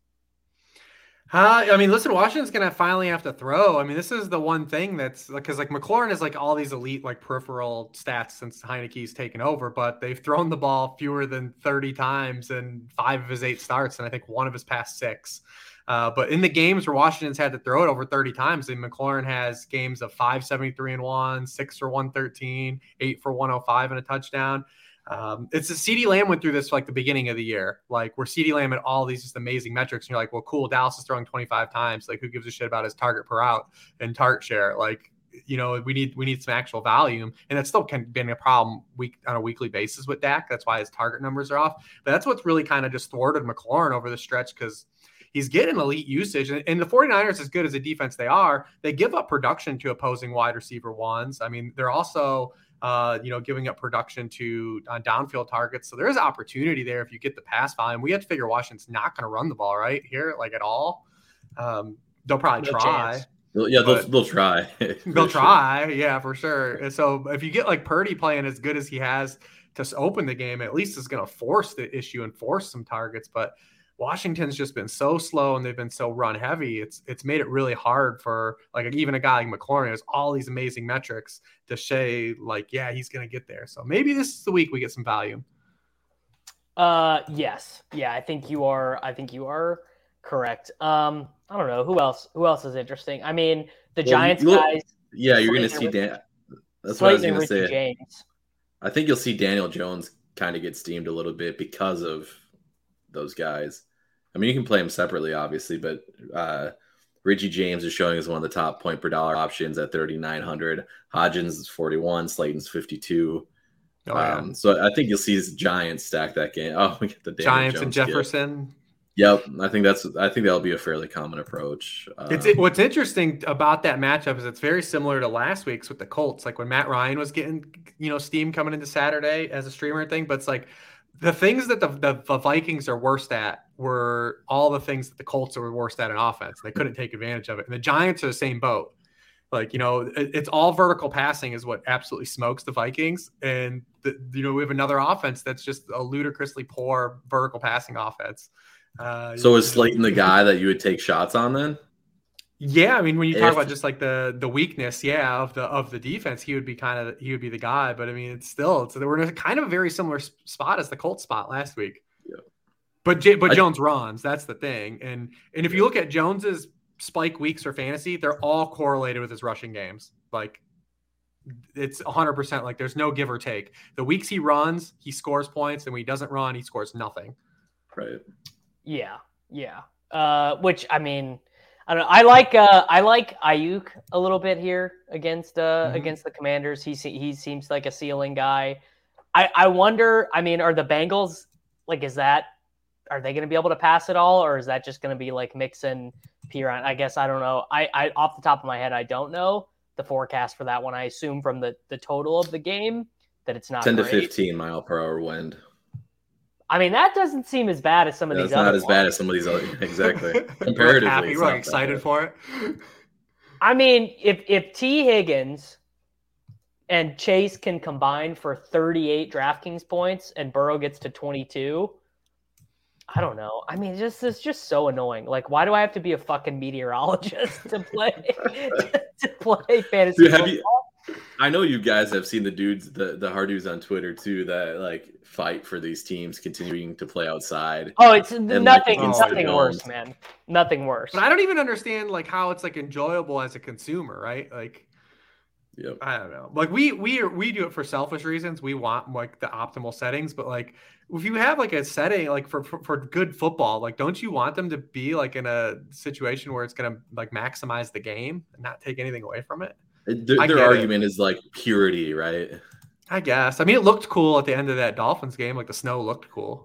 Uh, I mean, listen, Washington's going to finally have to throw. I mean, this is the one thing that's because like McLaurin has like all these elite like peripheral stats since Heineke's taken over, but they've thrown the ball fewer than thirty times in five of his eight starts, and I think one of his past six. Uh, but in the games where Washington's had to throw it over thirty times, and McLaurin has games of five seventy-three and one, six for one thirteen, eight for one oh five and a touchdown. Um, it's a CeeDee Lamb went through this for like the beginning of the year, like where CeeDee Lamb had all these just amazing metrics. And you're like, well, cool. Dallas is throwing twenty-five times. Like, who gives a shit about his target per out and target share? Like, you know, we need, we need some actual volume, and it's still can been a problem week on a weekly basis with Dak. That's why his target numbers are off, but that's what's really kind of just thwarted McLaurin over the stretch. Cause he's getting elite usage, and, and the forty-niners, as good as a defense they are, they give up production to opposing wide receiver ones. I mean, they're also, Uh, you know, giving up production to uh, downfield targets. So there is opportunity there if you get the pass volume. We have to figure Washington's not going to run the ball right here, like at all. Um, they'll probably no try. Chance. Yeah, they'll, they'll try. They'll try, sure. Yeah, for sure. And so if you get like Purdy playing as good as he has to open the game, at least it's going to force the issue and force some targets. But Washington's just been so slow and they've been so run heavy. It's it's made it really hard for like even a guy like McLaurin has all these amazing metrics to say like, yeah, he's going to get there. So maybe this is the week we get some value. Uh, yes. Yeah, I think you are. I think you are correct. Um, I don't know who else, who else is interesting. I mean, the well, Giants look, guys. Yeah. You're going to see Dan. That's what I was going to say. James. I think you'll see Daniel Jones kind of get steamed a little bit because of those guys. I mean, you can play them separately, obviously, but uh, Richie James is showing as one of the top point per dollar options at thirty-nine hundred. Hodgins is forty-one. Slayton's fifty-two. Oh, yeah. um, so I think you'll see his Giants stack that game. Oh, we get the Daniel Giants Jones and Jefferson. Kid. Yep, I think that's. I think that'll be a fairly common approach. Um, it's it, what's interesting about that matchup is it's very similar to last week's with the Colts. Like when Matt Ryan was getting, you know, steam coming into Saturday as a streamer thing, but it's like. The things that the, the, the Vikings are worst at were all the things that the Colts were worst at in offense. They couldn't take advantage of it. And the Giants are the same boat. Like, you know, it, it's all vertical passing is what absolutely smokes the Vikings. And, the, you know, we have another offense that's just a ludicrously poor vertical passing offense. Uh, so is Slayton the guy that you would take shots on then? Yeah, I mean, when you talk if, about just like the the weakness, yeah, of the of the defense, he would be kind of he would be the guy. But I mean, it's still it's we're in a kind of a very similar spot as the Colts spot last week. Yeah. But J, but I, Jones runs. That's the thing. And and if you look at Jones's spike weeks for fantasy, they're all correlated with his rushing games. Like it's one hundred percent. Like there's no give or take. The weeks he runs, he scores points, and when he doesn't run, he scores nothing. Right. Yeah. Yeah. Uh, which I mean. I don't know. I like uh, I like Ayuk a little bit here against uh, mm-hmm. against the Commanders. He he seems like a ceiling guy. I, I wonder. I mean, are the Bengals like? Is that are they going to be able to pass it all, or is that just going to be like Mixon, Piran? I guess I don't know. I, I off the top of my head, I don't know the forecast for that one. I assume from the, the total of the game that it's not ten great. to fifteen mile per hour wind. I mean, that doesn't seem as bad as some of yeah, these it's other not as ones. bad as some of these other exactly. Comparatively, happy, it's we're not excited for it. I mean, if if T. Higgins and Chase can combine for thirty-eight DraftKings points and Burrow gets to twenty-two, I don't know. I mean, just it's just so annoying. Like, why do I have to be a fucking meteorologist to play to play fantasy Dude, have football? You, I know you guys have seen the dudes, the, the hard dudes on Twitter too, that like fight for these teams continuing to play outside. Oh, it's nothing, like, nothing worse, man. Nothing worse. But I don't even understand like how it's like enjoyable as a consumer, right? Like, yep. I don't know. Like we we are, we do it for selfish reasons. We want like the optimal settings, but like if you have like a setting like for, for for good football, like don't you want them to be like in a situation where it's gonna like maximize the game and not take anything away from it? Their, their argument it. is like purity, right? I guess. I mean, it looked cool at the end of that Dolphins game. Like the snow looked cool.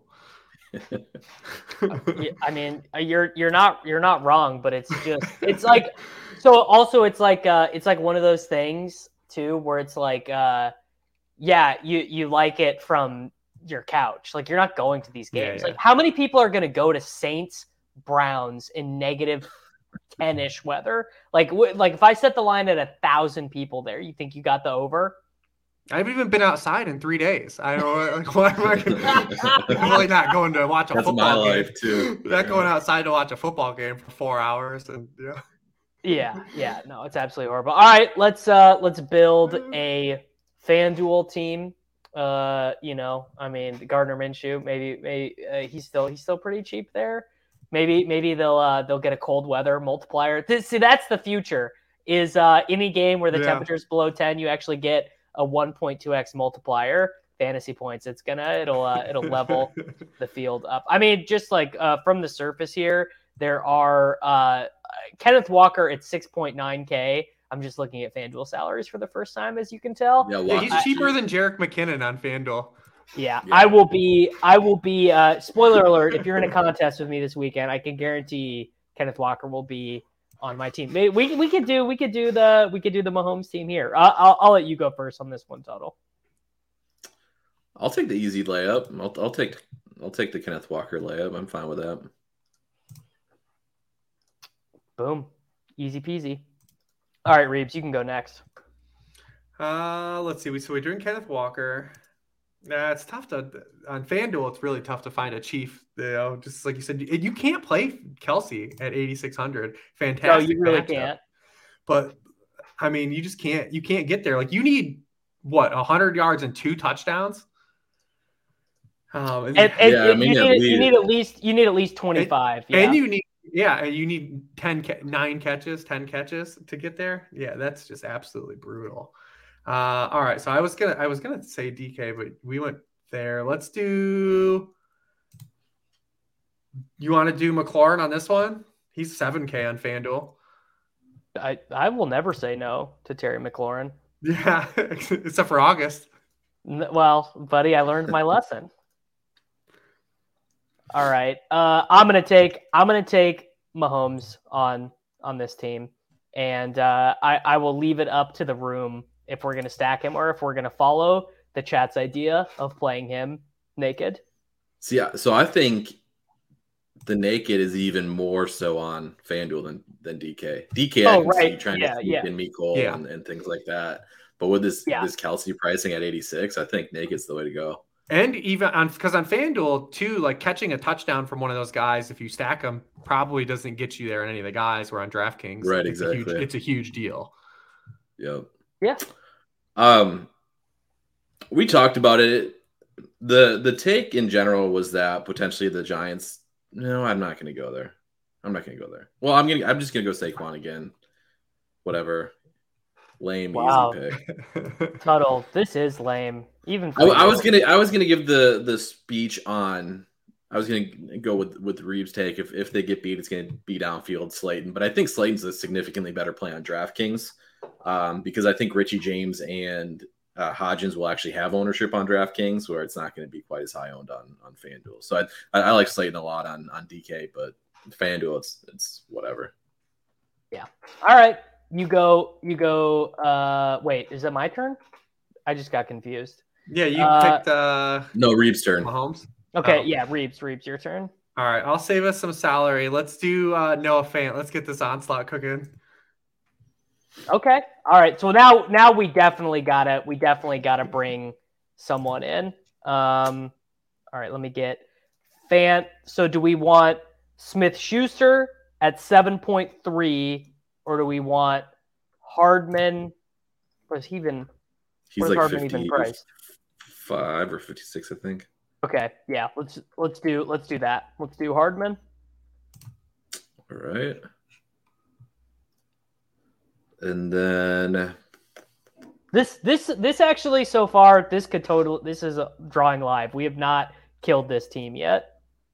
I mean, you're you're not you're not wrong, but it's just it's like so. Also, it's like uh, it's like one of those things too, where it's like, uh, yeah, you you like it from your couch. Like you're not going to these games. Yeah, yeah. Like how many people are going to go to Saints Browns in negative ten-ish weather. Like, w- like if I set the line at a thousand people there, you think you got the over? I've even been outside in three days. I don't know, like, why am I gonna, I'm really not going to watch a That's football my game. life too. Not Yeah. going outside to watch a football game for four hours, and yeah. Yeah, yeah, no, it's absolutely horrible. All right, let's uh let's build a FanDuel team. Uh, you know, I mean, Gardner Minshew, maybe maybe uh, he's still he's still pretty cheap there. Maybe maybe they'll uh they'll get a cold weather multiplier. This, see, that's the future. Is uh any game where the Yeah. temperature's below ten, you actually get a one point two x multiplier fantasy points. It's gonna it'll uh, it'll level the field up. I mean, just like uh, from the surface here, there are uh, Kenneth Walker at six point nine K. I'm just looking at FanDuel salaries for the first time, as you can tell. Yeah, Yeah, he's Walker's cheaper cheap. than Jerick McKinnon on FanDuel. Yeah, Yeah. I will be. I will be. Uh, spoiler alert: if you're in a contest with me this weekend, I can guarantee Kenneth Walker will be on my team. Maybe we we could do we could do the we could do the Mahomes team here. I'll I'll, I'll let you go first on this one, Tuttle. I'll take the easy layup. I'll, I'll take I'll take the Kenneth Walker layup. I'm fine with that. Boom, easy peasy. All right, Reeves, you can go next. Uh, let's see. We so we're doing Kenneth Walker. Nah, it's tough to on FanDuel. It's really tough to find a chief. You know, just like you said, you, you can't play Kelsey at eighty-six hundred. Fantastic. No, you really matchup. can't. But I mean, you just can't. You can't get there. Like you need what one hundred yards and two touchdowns. Um, and, And, and, Yeah, I and mean, you, at need, you least- need at least you need at least twenty-five. Yeah. and you need yeah, and you need ten, ca- nine catches, ten catches to get there. Yeah, that's just absolutely brutal. Uh, all right, so I was gonna I was gonna say D K, but we went there. Let's do. You want to do McLaurin on this one? He's seven K on FanDuel. I, I will never say no to Terry McLaurin. Yeah, except for August. N- Well, buddy, I learned my lesson. All right, uh, I'm gonna take I'm gonna take Mahomes on on this team, and uh, I I will leave it up to the room if we're gonna stack him or if we're gonna follow the chat's idea of playing him naked. So yeah, so I think the naked is even more so on FanDuel than than D K. D K, I Oh, can see right. trying Yeah, to sneak yeah. in Mecole Yeah. and, and things like that. But with this Yeah. this Kelsey pricing at eighty-six, I think naked's the way to go. And even on because on FanDuel too, like catching a touchdown from one of those guys, if you stack them, probably doesn't get you there in any of the guys. Where on DraftKings, Right, it's A huge, exactly. it's a huge deal. Yep. Yeah. Um, we talked about it. the The take in general was that potentially the Giants. No, I'm not going to go there. I'm not going to go there. Well, I'm gonna. I'm just going to go Saquon again. Whatever. Lame, Wow. easy pick. Tuttle, this is lame. Even I, I was gonna. I was gonna give the the speech on. I was gonna go with with Reeves' take. If if they get beat, it's gonna be downfield Slayton. But I think Slayton's a significantly better play on DraftKings um, because I think Richie James and uh, Hodgins will actually have ownership on DraftKings, where it's not going to be quite as high owned on on FanDuel. So I, I I like Slayton a lot on on D K, but FanDuel it's it's whatever. All right, you go. You go. Uh, wait, is that my turn? I just got confused. Yeah, you Uh, picked uh, No, Reeves' turn. Mahomes. Okay, Oh. yeah, Reeves, Reeves, your turn. All right, I'll save us some salary. Let's do uh, Noah Fant. Let's get this onslaught cooking. Okay, all right. So now, now we definitely gotta, we definitely gotta bring someone in. Um, all right, let me get Fant. So do we want Smith Schuster at seven point three, or do we want Hardman? Was he even? He's Where's like Hardman even priced? fifty-five or fifty-six, I think. Okay, yeah. Let's let's do let's do that. Let's do Hardman. All right. And then This this this actually so far this could total this is a drawing live. We have not killed this team yet.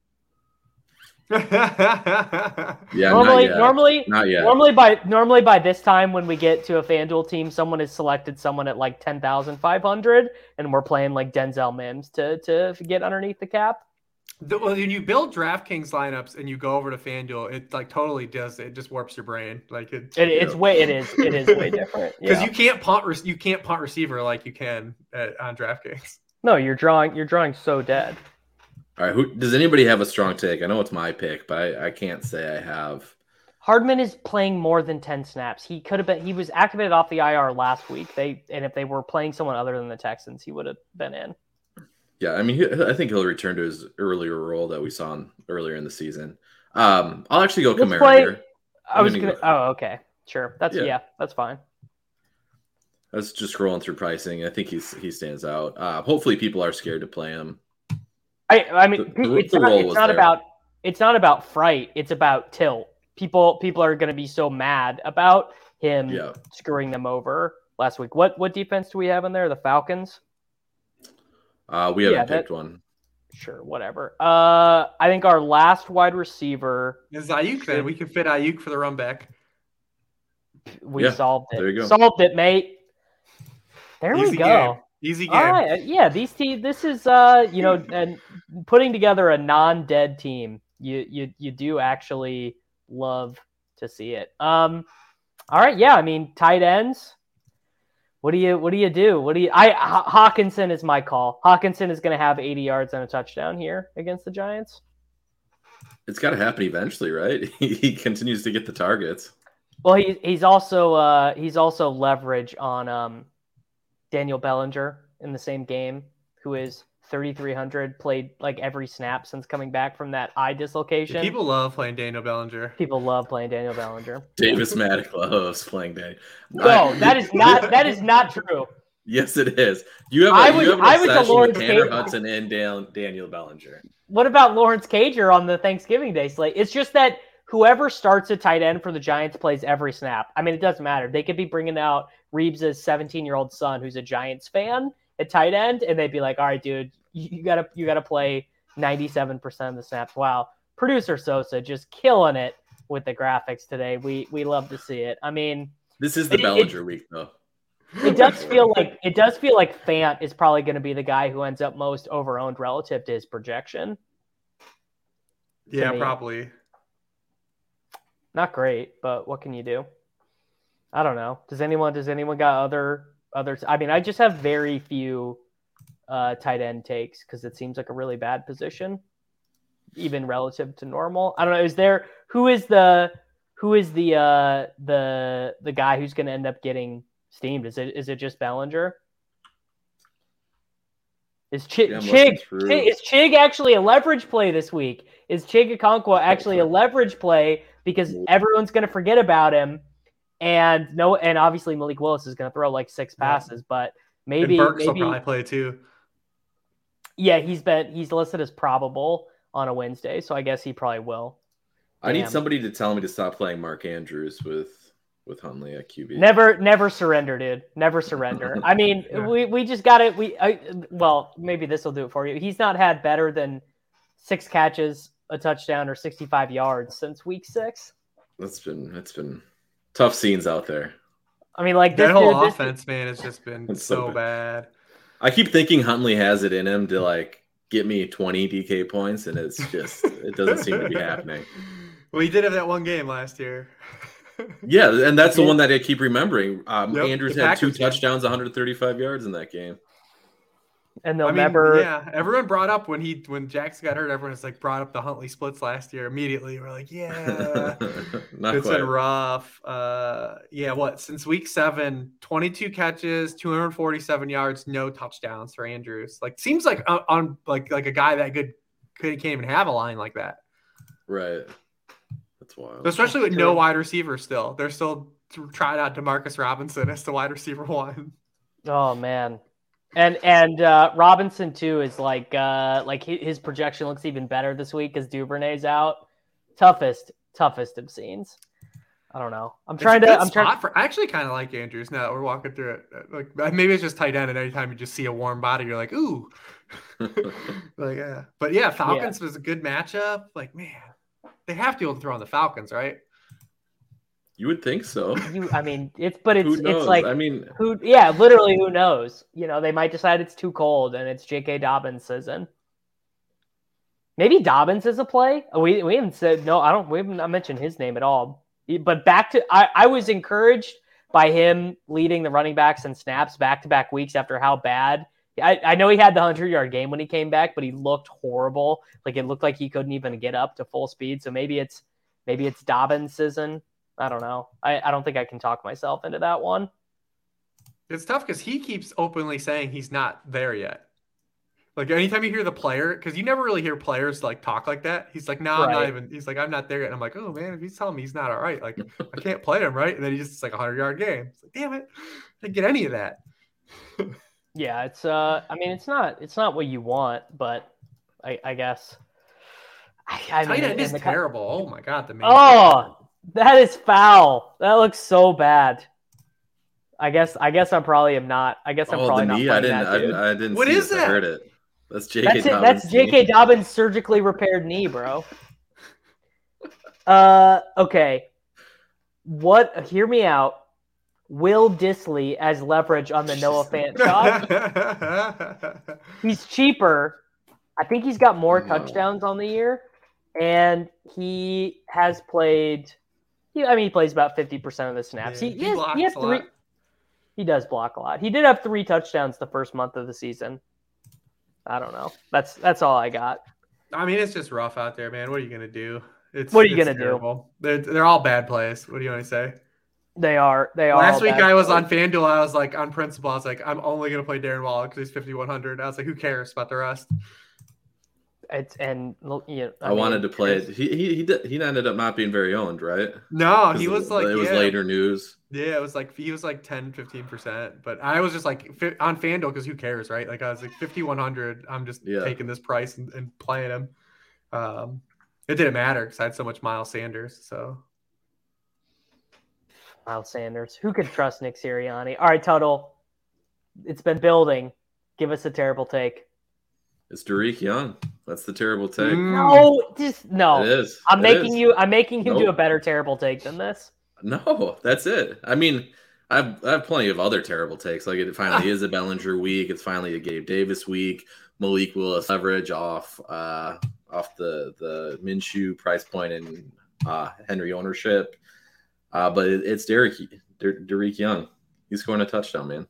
yeah, yeah, normally not yet. normally not yet. normally by normally by this time when we get to a FanDuel team, someone has selected someone at like ten thousand five hundred, and we're playing like Denzel Mims to to get underneath the cap. The- well, when you build DraftKings lineups and you go over to FanDuel, it like totally does. It just warps your brain. Like it, It, it's Yeah. way it is it is way different. because Yeah. you can't punt. Re- you can't punt receiver like you can at, on DraftKings. No, you're drawing you're drawing so dead. All right. Who does anybody have a strong take? I know it's my pick, but I, I can't say I have. Hardman is playing more than ten snaps. He could have been. He was activated off the I R last week. They and if they were playing someone other than the Texans, he would have been in. Yeah, I mean, he, I think he'll return to his earlier role that we saw him earlier in the season. Um, I'll actually go Let's Kamara play- here. I was gonna gonna. go- Oh, okay, sure. That's yeah. Yeah. That's fine. I was just scrolling through pricing. I think he's he stands out. Uh, hopefully, people are scared to play him. I I mean, The- the- it's the not. role It's was not there. about. It's not about fright. It's about tilt. People people are going to be so mad about him Yeah. screwing them over last week. What what defense do we have in there? The Falcons. Uh, we haven't Yeah, that- picked one. Sure, whatever. Uh, I think our last wide receiver, It's Ayuk then. We can fit Ayuk for the run back. we Yeah, solved it. there you go. Solved it, mate. There Easy we go. game. Easy game. All right, yeah. These team. This is uh, you know, and putting together a non-dead team. You you you do actually love to see it. Um, all right, yeah. I mean, tight ends. What do you what do you do? What do you? I H- Hawkinson is my call. Hawkinson is going to have eighty yards and a touchdown here against the Giants. It's got to happen eventually, right? He continues to get the targets. Well, he, he's also uh, he's also leverage on um, Daniel Bellinger in the same game, who is thirty-three hundred, played like every snap since coming back from that eye dislocation. People love playing Daniel Bellinger. People love playing Daniel Bellinger. Davis Maddox loves playing Danny. No, that is not that is not true. Yes, it is. You have a, I was- you have an I was a obsession Lawrence with Tanner Taylor. Hudson and Dan, Daniel Bellinger. What about Lawrence Cager on the Thanksgiving Day slate? It's just that whoever starts a tight end for the Giants plays every snap. I mean, it doesn't matter. They could be bringing out Reeves' seventeen-year-old son, who's a Giants fan, at tight end, and they'd be like, "All right, dude, you, you gotta you gotta play ninety-seven percent of the snaps." Wow, producer Sosa just killing it with the graphics today. We we love to see it. I mean, This is the It- Bellinger it- week, though. it does feel like it does feel like Fant is probably going to be the guy who ends up most overowned relative to his projection. Yeah, me. probably. Not great, but what can you do? I don't know. Does anyone does anyone got other other? I mean, I just have very few uh, tight end takes because it seems like a really bad position, even relative to normal. I don't know. Is there who is the who is the uh, the the guy who's going to end up getting steamed? Is it is it just Bellinger? Is Ch- Yeah, I'm Chig looking through. Chig- is Chig actually a leverage play this week? Is Chig Okonkwo actually a leverage play because everyone's going to forget about him? And no, and obviously Malik Willis is going to throw like six Yeah. passes, but maybe and Burks maybe will probably play too. yeah, he's been he's listed as probable on a Wednesday, so I guess he probably will. I need Damn. somebody to tell me to stop playing Mark Andrews with with Huntley at Q B. Never, never surrender, dude. Never surrender. I mean, Yeah. we, we just got it. We I, well, maybe this will do it for you. He's not had better than six catches, a touchdown, or sixty-five yards since week six. That's been it's been tough scenes out there. I mean, like this That whole dude, this- offense, man, has just been It's so so bad. I keep thinking Huntley has it in him to like get me twenty D K points, and it's just it doesn't seem to be happening. Well, he did have that one game last year. Yeah, and that's the one that I keep remembering. Um, Yep, Andrews the had two Packers game. touchdowns, one hundred thirty-five yards in that game. and they'll I mean, never. yeah, everyone brought up when he when Jackson got hurt. Everyone was like brought up the Huntley splits last year immediately. We're like, yeah, Not it's quite. been rough. Uh, yeah, what since week seven, twenty-two catches, two hundred forty-seven yards, no touchdowns for Andrews. Like, seems like on, on like like a guy that good could can't even have a line like that. Right. That's wild. Especially with True. no wide receiver still. They're still trying out Demarcus Robinson as the wide receiver one. Oh man, and and uh, Robinson too is like uh, like hi- his projection looks even better this week because Duvernay's out. Toughest, toughest of scenes. I don't know. I'm trying It's a to. good I'm trying. spot for. I actually kind of like Andrews now that we're walking through it. Like maybe it's just tight end, and anytime you just see a warm body, you're like, ooh, like yeah. But yeah, Falcons was a good matchup. Like man, they have to be able to throw on the Falcons, right? You would think so. You, I mean, it's but it's Who knows? it's like I mean, who? Yeah, literally, who knows? You know, they might decide it's too cold and it's J K. Dobbins season. Maybe Dobbins is a play. We we haven't said no. I don't. We haven't mentioned his name at all. But back to I, I was encouraged by him leading the running backs and snaps back to back weeks after how bad. I, I know he had the hundred yard game when he came back, but he looked horrible. Like it looked like he couldn't even get up to full speed. So maybe it's maybe it's Dobbins season. I don't know. I, I don't think I can talk myself into that one. It's tough because he keeps openly saying he's not there yet. Like anytime you hear the player, because you never really hear players like talk like that. He's like, no, nah, I'm Right. not even. He's like, I'm not there yet. And I'm like, oh man, if he's telling me he's not all right, like I can't play him, right? And then he just it's like a hundred yard game. It's like, damn it, I didn't get any of that. Yeah, it's uh, I mean, it's not it's not what you want, but I, I guess. I, I Tight mean, end is the, terrible. Oh my god, the main oh, that is foul. That looks so bad. I guess I guess I probably am not. I guess I'm Oh, probably the not knee! playing I didn't. that, I, dude. I didn't What see is this. that? I heard it. That's J K. That's it. Dobbins' That's J K. knee. Dobbins' surgically repaired knee, bro. Uh, okay. What? Hear me out. Will Dissly as leverage on the Noah Fant shot. He's cheaper. I think he's got more No. touchdowns on the year, and he has played. He, I mean, he plays about fifty percent of the snaps. Yeah, he, he he, has, blocks he has a three. lot. He does block a lot. He did have three touchdowns the first month of the season. I don't know. That's that's all I got. I mean, it's just rough out there, man. What are you gonna do? It's What are you it's gonna do? terrible. They're they're all bad plays. What do you want to say? They are. They are. Last all week bad I was plays. on FanDuel. I was like, on principle, I was like, I'm only gonna play Darren Waller because he's fifty-one hundred. I was like, who cares about the rest? It's and you know, I, I mean, wanted to play it. He he he, did, he ended up not being very owned, right? No, he 'Cause was like, it was yeah, later news. yeah, it was like he was like ten, fifteen percent. But I was just like fi- on FanDuel because who cares, right? Like I was like fifty-one hundred. I'm just Yeah. taking this price and, and playing him. Um, it didn't matter because I had so much Miles Sanders. So Miles Sanders. Who could trust Nick Sirianni? All right, Tuttle. It's been building. Give us a terrible take. It's Derek Young. That's the terrible take. Mm. No, just no. It is. I'm It making is. you. I'm making you do a Nope. better terrible take than this. No, that's it. I mean, I've I have plenty of other terrible takes. Like it finally is a Bellinger week. It's finally a Gabe Davis week. Malik Willis leverage off uh, off the the Minshew price point and uh, Henry ownership. Uh, but it, it's Derek Der- Derek Young. He's scoring a touchdown, man.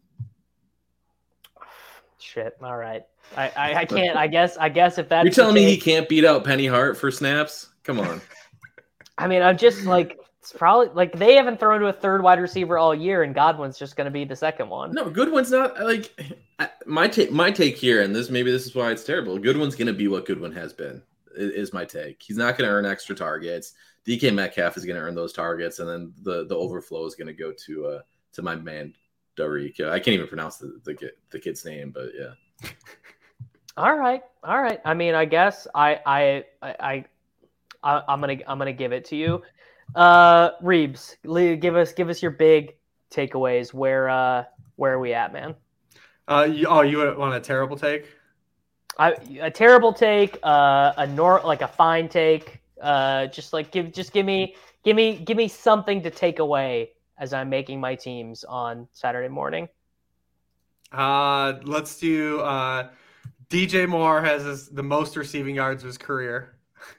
Shit. All right. I, I, I can't. I guess. I guess if that's You're telling the me he case- can't beat out Penny Hart for snaps? Come on. I mean, I'm just like it's probably like they haven't thrown to a third wide receiver all year, and Godwin's just going to be the second one. No, Goodwin's not like I- my take. My take here, and this maybe this is why it's terrible. Goodwin's going to be what Goodwin has been. i- Is my take. He's not going to earn extra targets. D K Metcalf is going to earn those targets, and then the the overflow is going to go to uh to my man Derek. I can't even pronounce the the, kid, the kid's name, but yeah. All right, all right. I mean, I guess I, I, I, I I'm gonna, I'm gonna give it to you. Uh, Reeves, le- give us, give us your big takeaways. Where, uh, where are we at, man? uh, you, oh, you want a terrible take? I, a terrible take, uh, a nor like a fine take. Uh, just like give, just give me, give me, give me something to take away as I'm making my teams on Saturday morning. Uh, let's do. Uh, D J Moore has his, the most receiving yards of his career.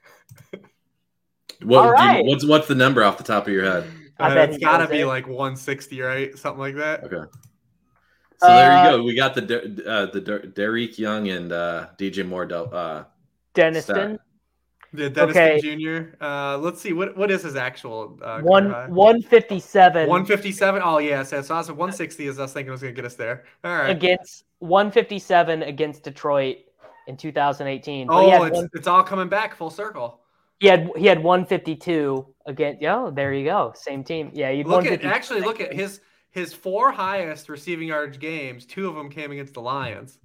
What, All do you- right. what's what's the number off the top of your head? I Uh, bet it's he got to knows be it. like one sixty, right? Something like that. Okay. So there Uh, you go. We got the Der- uh, the Der- Derek Young and uh, D J Moore. del- Uh, Deniston, Yeah, Dennis Okay. Junior Uh, let's see what what is his actual uh, one, one fifty-seven. one fifty-seven. Oh yeah, so, so I was at one sixty. As I was thinking, was gonna get us there. All right. against one fifty-seven against Detroit in two thousand eighteen. But he Oh, had, it's one, it's all coming back full circle. he had he had one fifty-two against. Yeah, there you go. Same team. Yeah, you Look at actually look at his his four highest receiving yards games. Two of them came against the Lions.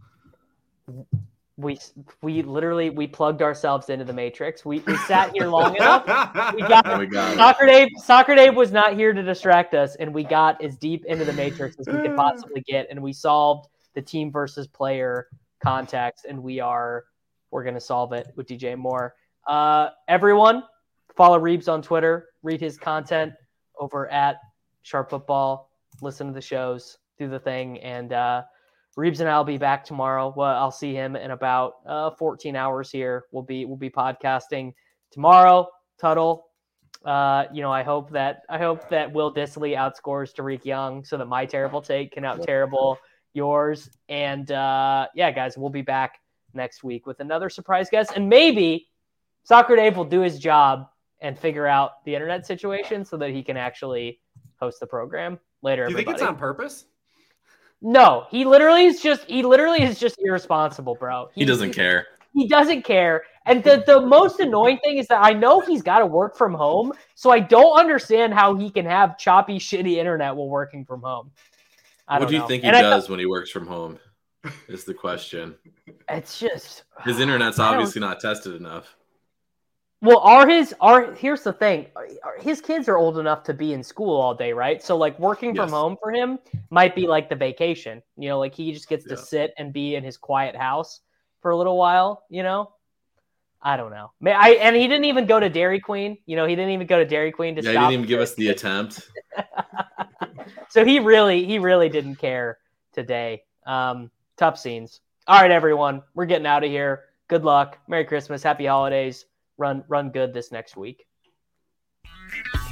we we literally we plugged ourselves into the matrix. We we sat here long enough. We got oh my God. Soccer Dave. Soccer Dave was not here to distract us, and we got as deep into the matrix as we could possibly get, and we solved the team versus player context, and we are we're gonna solve it with D J Moore. Uh, everyone, follow Reeves on Twitter. Read his content over at Sharp Football. Listen to the shows, do the thing, and uh, Reeves and I'll be back tomorrow. Well, I'll see him in about uh, fourteen hours here. We'll be we'll be podcasting tomorrow. Tuttle. Uh, you know, I hope that I hope that Will Dissly outscores Derek Young so that my terrible take can out terrible yours. And uh, yeah, guys, we'll be back next week with another surprise guest, and maybe Soccer Dave will do his job and figure out the internet situation so that he can actually host the program later. Do you everybody. think it's on purpose? No, he literally is just he literally is just irresponsible, bro. He, he doesn't he, care. He doesn't care. And the, the most annoying thing is that I know he's got to work from home, so I don't understand how he can have choppy, shitty internet while working from home. I what don't do you know. think he and does when he works from home? Is the question. It's just his internet's obviously not tested enough. Well, are his are here's the thing. His kids are old enough to be in school all day, right? So like working Yes. from home for him might be like the vacation. You know, like he just gets to Yeah. sit and be in his quiet house for a little while, you know? I don't know. May I and he didn't even go to Dairy Queen. You know, he didn't even go to Dairy Queen to Yeah, stop. he didn't even give us the attempt. So he really, he really didn't care today. Um, tough scenes. All right, everyone. We're getting out of here. Good luck. Merry Christmas. Happy holidays. Run run good this next week.